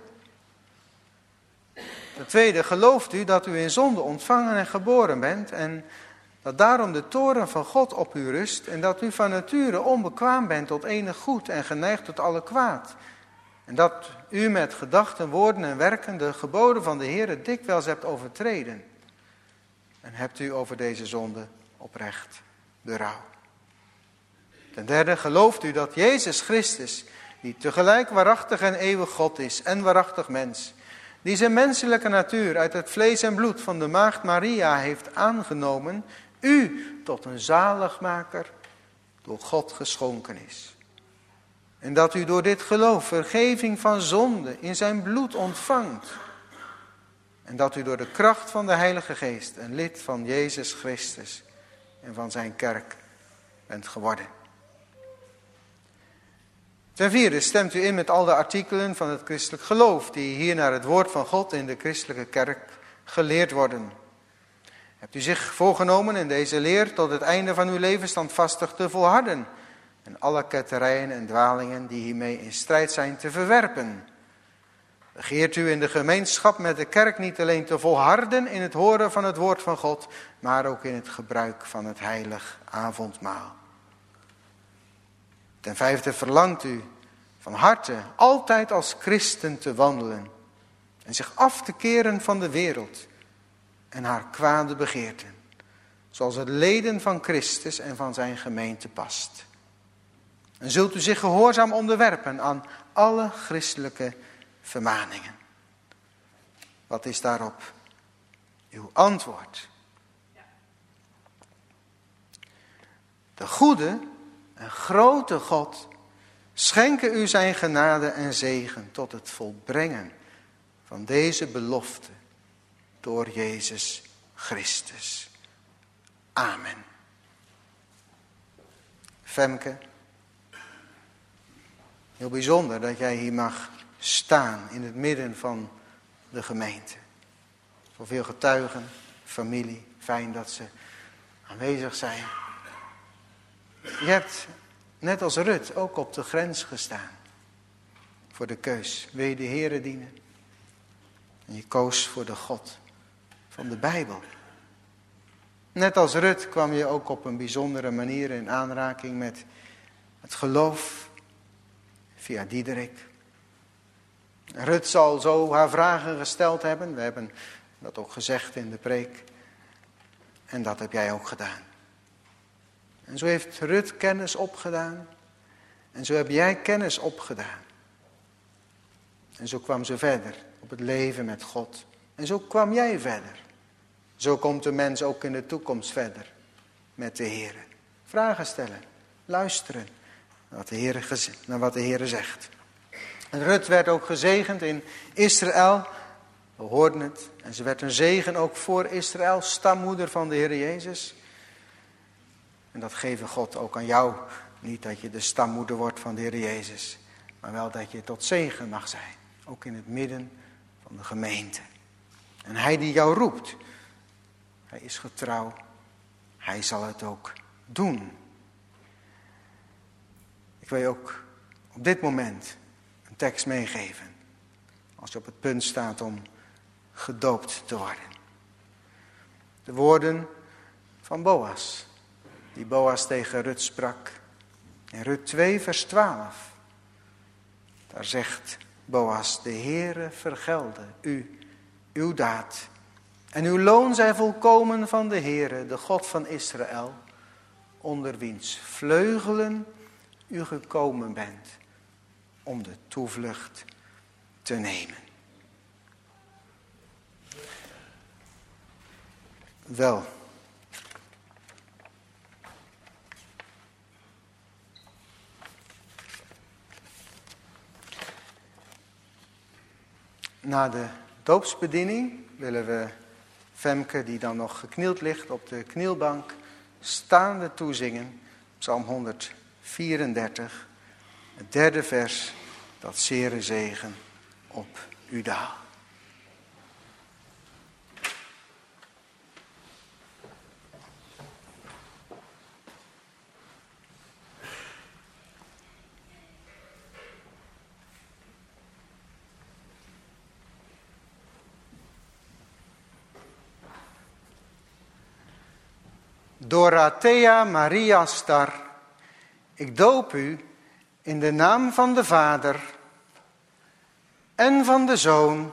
Ten tweede, gelooft u dat u in zonde ontvangen en geboren bent en dat daarom de toorn van God op u rust en dat u van nature onbekwaam bent tot enig goed en geneigd tot alle kwaad. En dat u met gedachten, woorden en werken de geboden van de Heer dikwijls hebt overtreden. En hebt u over deze zonde oprecht berouw. Ten derde, gelooft u dat Jezus Christus, die tegelijk waarachtig en eeuwig God is en waarachtig mens, die zijn menselijke natuur uit het vlees en bloed van de maagd Maria heeft aangenomen, u tot een zaligmaker door God geschonken is. En dat u door dit geloof vergeving van zonde in zijn bloed ontvangt. En dat u door de kracht van de Heilige Geest een lid van Jezus Christus en van zijn kerk bent geworden. Ten vierde stemt u in met al de artikelen van het christelijk geloof die hier naar het woord van God in de christelijke kerk geleerd worden. Hebt u zich voorgenomen in deze leer tot het einde van uw leven standvastig te volharden en alle ketterijen en dwalingen die hiermee in strijd zijn te verwerpen? Begeert u in de gemeenschap met de kerk niet alleen te volharden in het horen van het woord van God, maar ook in het gebruik van het heilig avondmaal. Ten vijfde verlangt u van harte altijd als christen te wandelen en zich af te keren van de wereld en haar kwade begeerten, zoals het leden van Christus en van zijn gemeente past. En zult u zich gehoorzaam onderwerpen aan alle christelijke vermaningen. Wat is daarop uw antwoord? De goede en grote God schenke u zijn genade en zegen tot het volbrengen van deze belofte door Jezus Christus. Amen. Femke, heel bijzonder dat jij hier mag staan in het midden van de gemeente. Voor veel getuigen, familie, fijn dat ze aanwezig zijn. Je hebt, net als Rut, ook op de grens gestaan. Voor de keus. Wil je de Heere dienen? En je koos voor de God van de Bijbel. Net als Rut kwam je ook op een bijzondere manier in aanraking met het geloof via Diederik. Rut zal zo haar vragen gesteld hebben. We hebben dat ook gezegd in de preek. En dat heb jij ook gedaan. En zo heeft Rut kennis opgedaan. En zo heb jij kennis opgedaan. En zo kwam ze verder op het leven met God. En zo kwam jij verder. Zo komt de mens ook in de toekomst verder met de Heere. Vragen stellen, luisteren naar wat de Heere, naar wat de Heere zegt. En Rut werd ook gezegend in Israël. We hoorden het. En ze werd een zegen ook voor Israël, stammoeder van de Heer Jezus. En dat geven God ook aan jou. Niet dat je de stammoeder wordt van de Heer Jezus. Maar wel dat je tot zegen mag zijn. Ook in het midden van de gemeente. En hij die jou roept. Hij is getrouw. Hij zal het ook doen. Ik wil je ook op dit moment een tekst meegeven. Als je op het punt staat om gedoopt te worden. De woorden van Boas. Die Boas tegen Rut sprak. In Rut twee vers twaalf. Daar zegt Boas: de Heere vergelde u uw daad. En uw loon zij volkomen van de Heere, de God van Israël. Onder wiens vleugelen u gekomen bent om de toevlucht te nemen. Wel. Na de doopsbediening willen we Femke, die dan nog geknield ligt op de knielbank, staande toezingen. Psalm honderdvierendertig, het derde vers, dat zere zegen op u daal. Dorothea Maria Star, ik doop u in de naam van de Vader en van de Zoon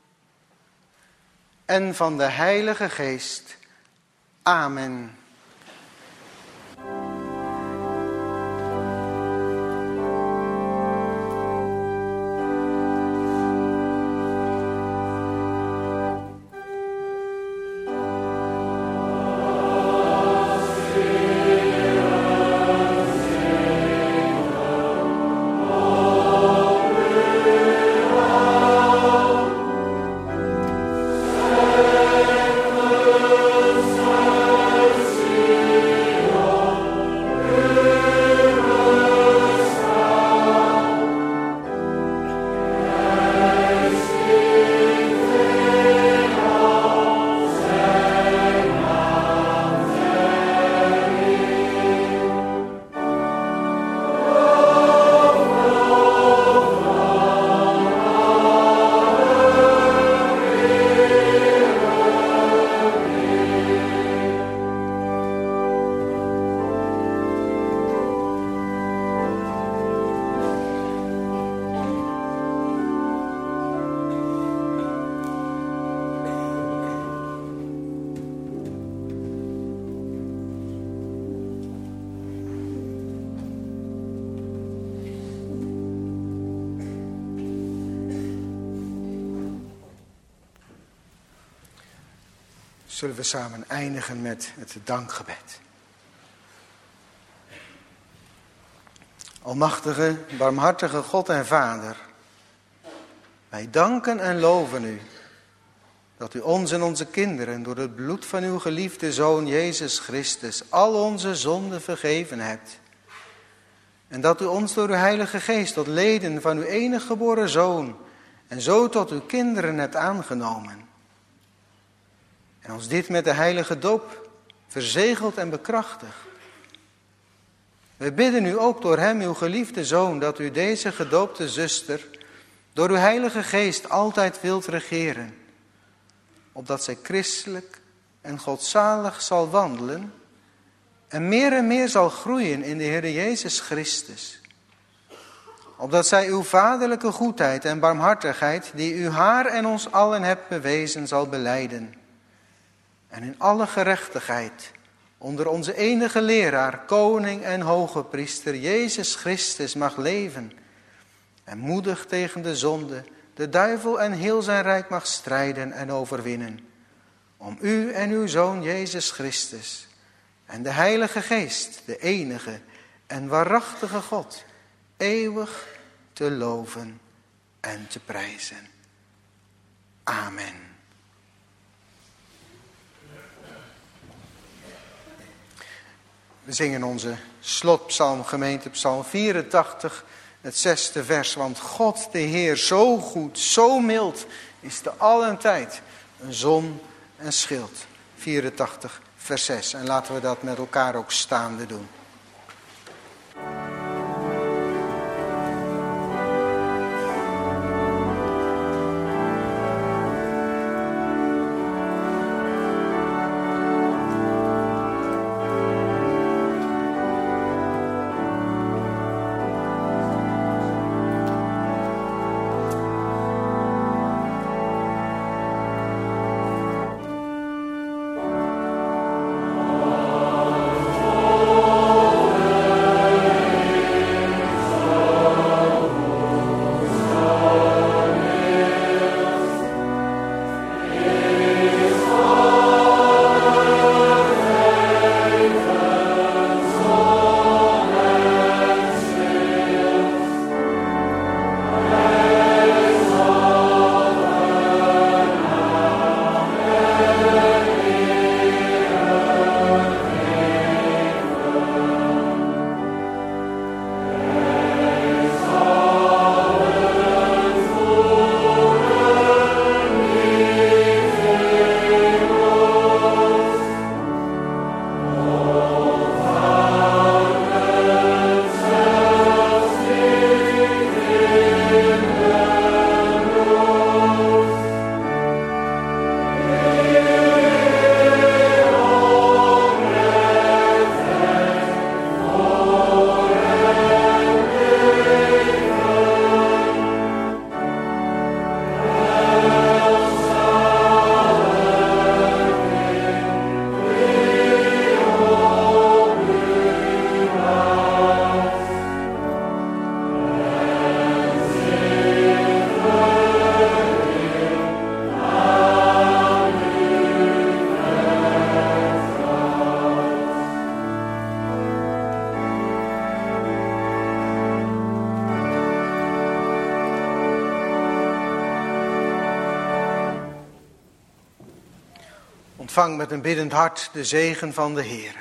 en van de Heilige Geest. Amen. Us. Zullen we samen eindigen met het dankgebed. Almachtige, barmhartige God en Vader, wij danken en loven u dat u ons en onze kinderen door het bloed van uw geliefde Zoon Jezus Christus al onze zonden vergeven hebt. En dat u ons door uw Heilige Geest tot leden van uw enige geboren Zoon en zo tot uw kinderen hebt aangenomen. En ons dit met de heilige doop verzegelt en bekrachtigt. We bidden u ook door hem, uw geliefde Zoon, dat u deze gedoopte zuster door uw Heilige Geest altijd wilt regeren, opdat zij christelijk en godzalig zal wandelen en meer en meer zal groeien in de Heer Jezus Christus. Opdat zij uw vaderlijke goedheid en barmhartigheid, die u haar en ons allen hebt bewezen, zal belijden. En in alle gerechtigheid onder onze enige leraar, koning en hoge priester, Jezus Christus, mag leven. En moedig tegen de zonde, de duivel en heel zijn rijk mag strijden en overwinnen. Om u en uw Zoon Jezus Christus en de Heilige Geest, de enige en waarachtige God, eeuwig te loven en te prijzen. Amen. We zingen onze slotpsalm, gemeentepsalm vierentachtig, het zesde vers. Want God, de Heer, zo goed, zo mild, is te allen tijd een zon en schild. vierentachtig, vers zes. En laten we dat met elkaar ook staande doen. Ontvang met een biddend hart de zegen van de Heer.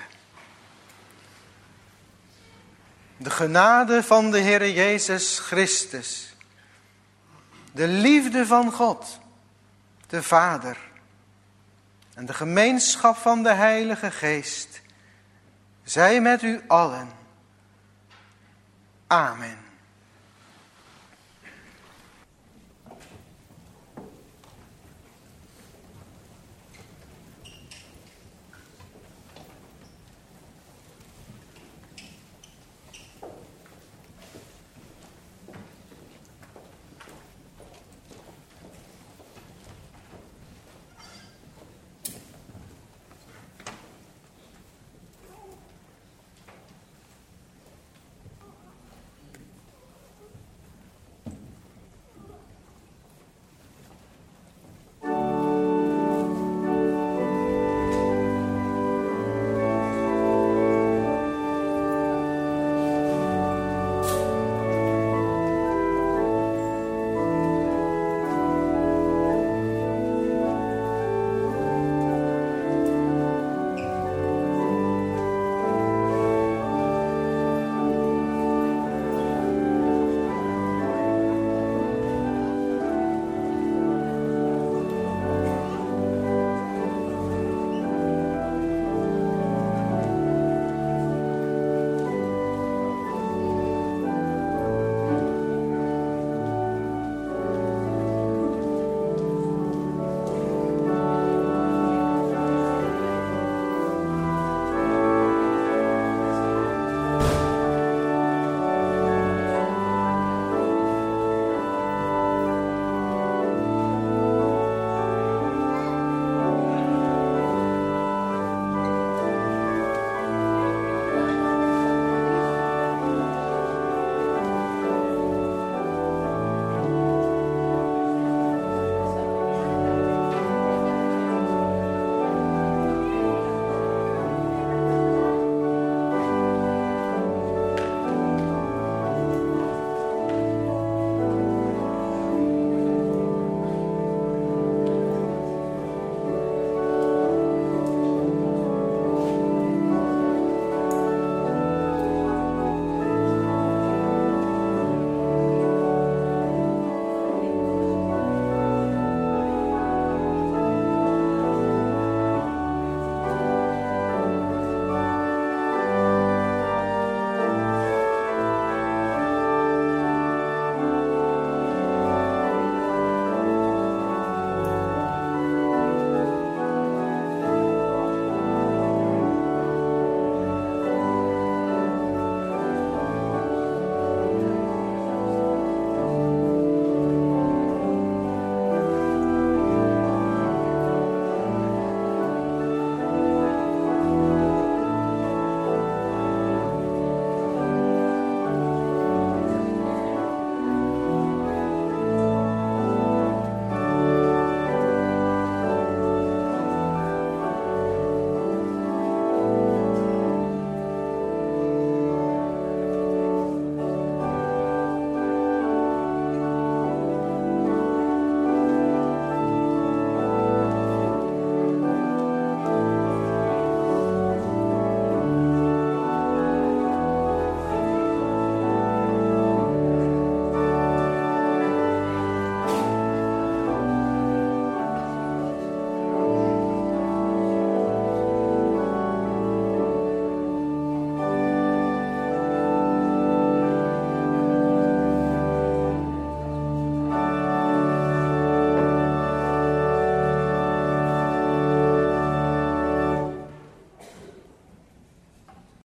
De genade van de Heer Jezus Christus, de liefde van God, de Vader en de gemeenschap van de Heilige Geest, zij met u allen. Amen.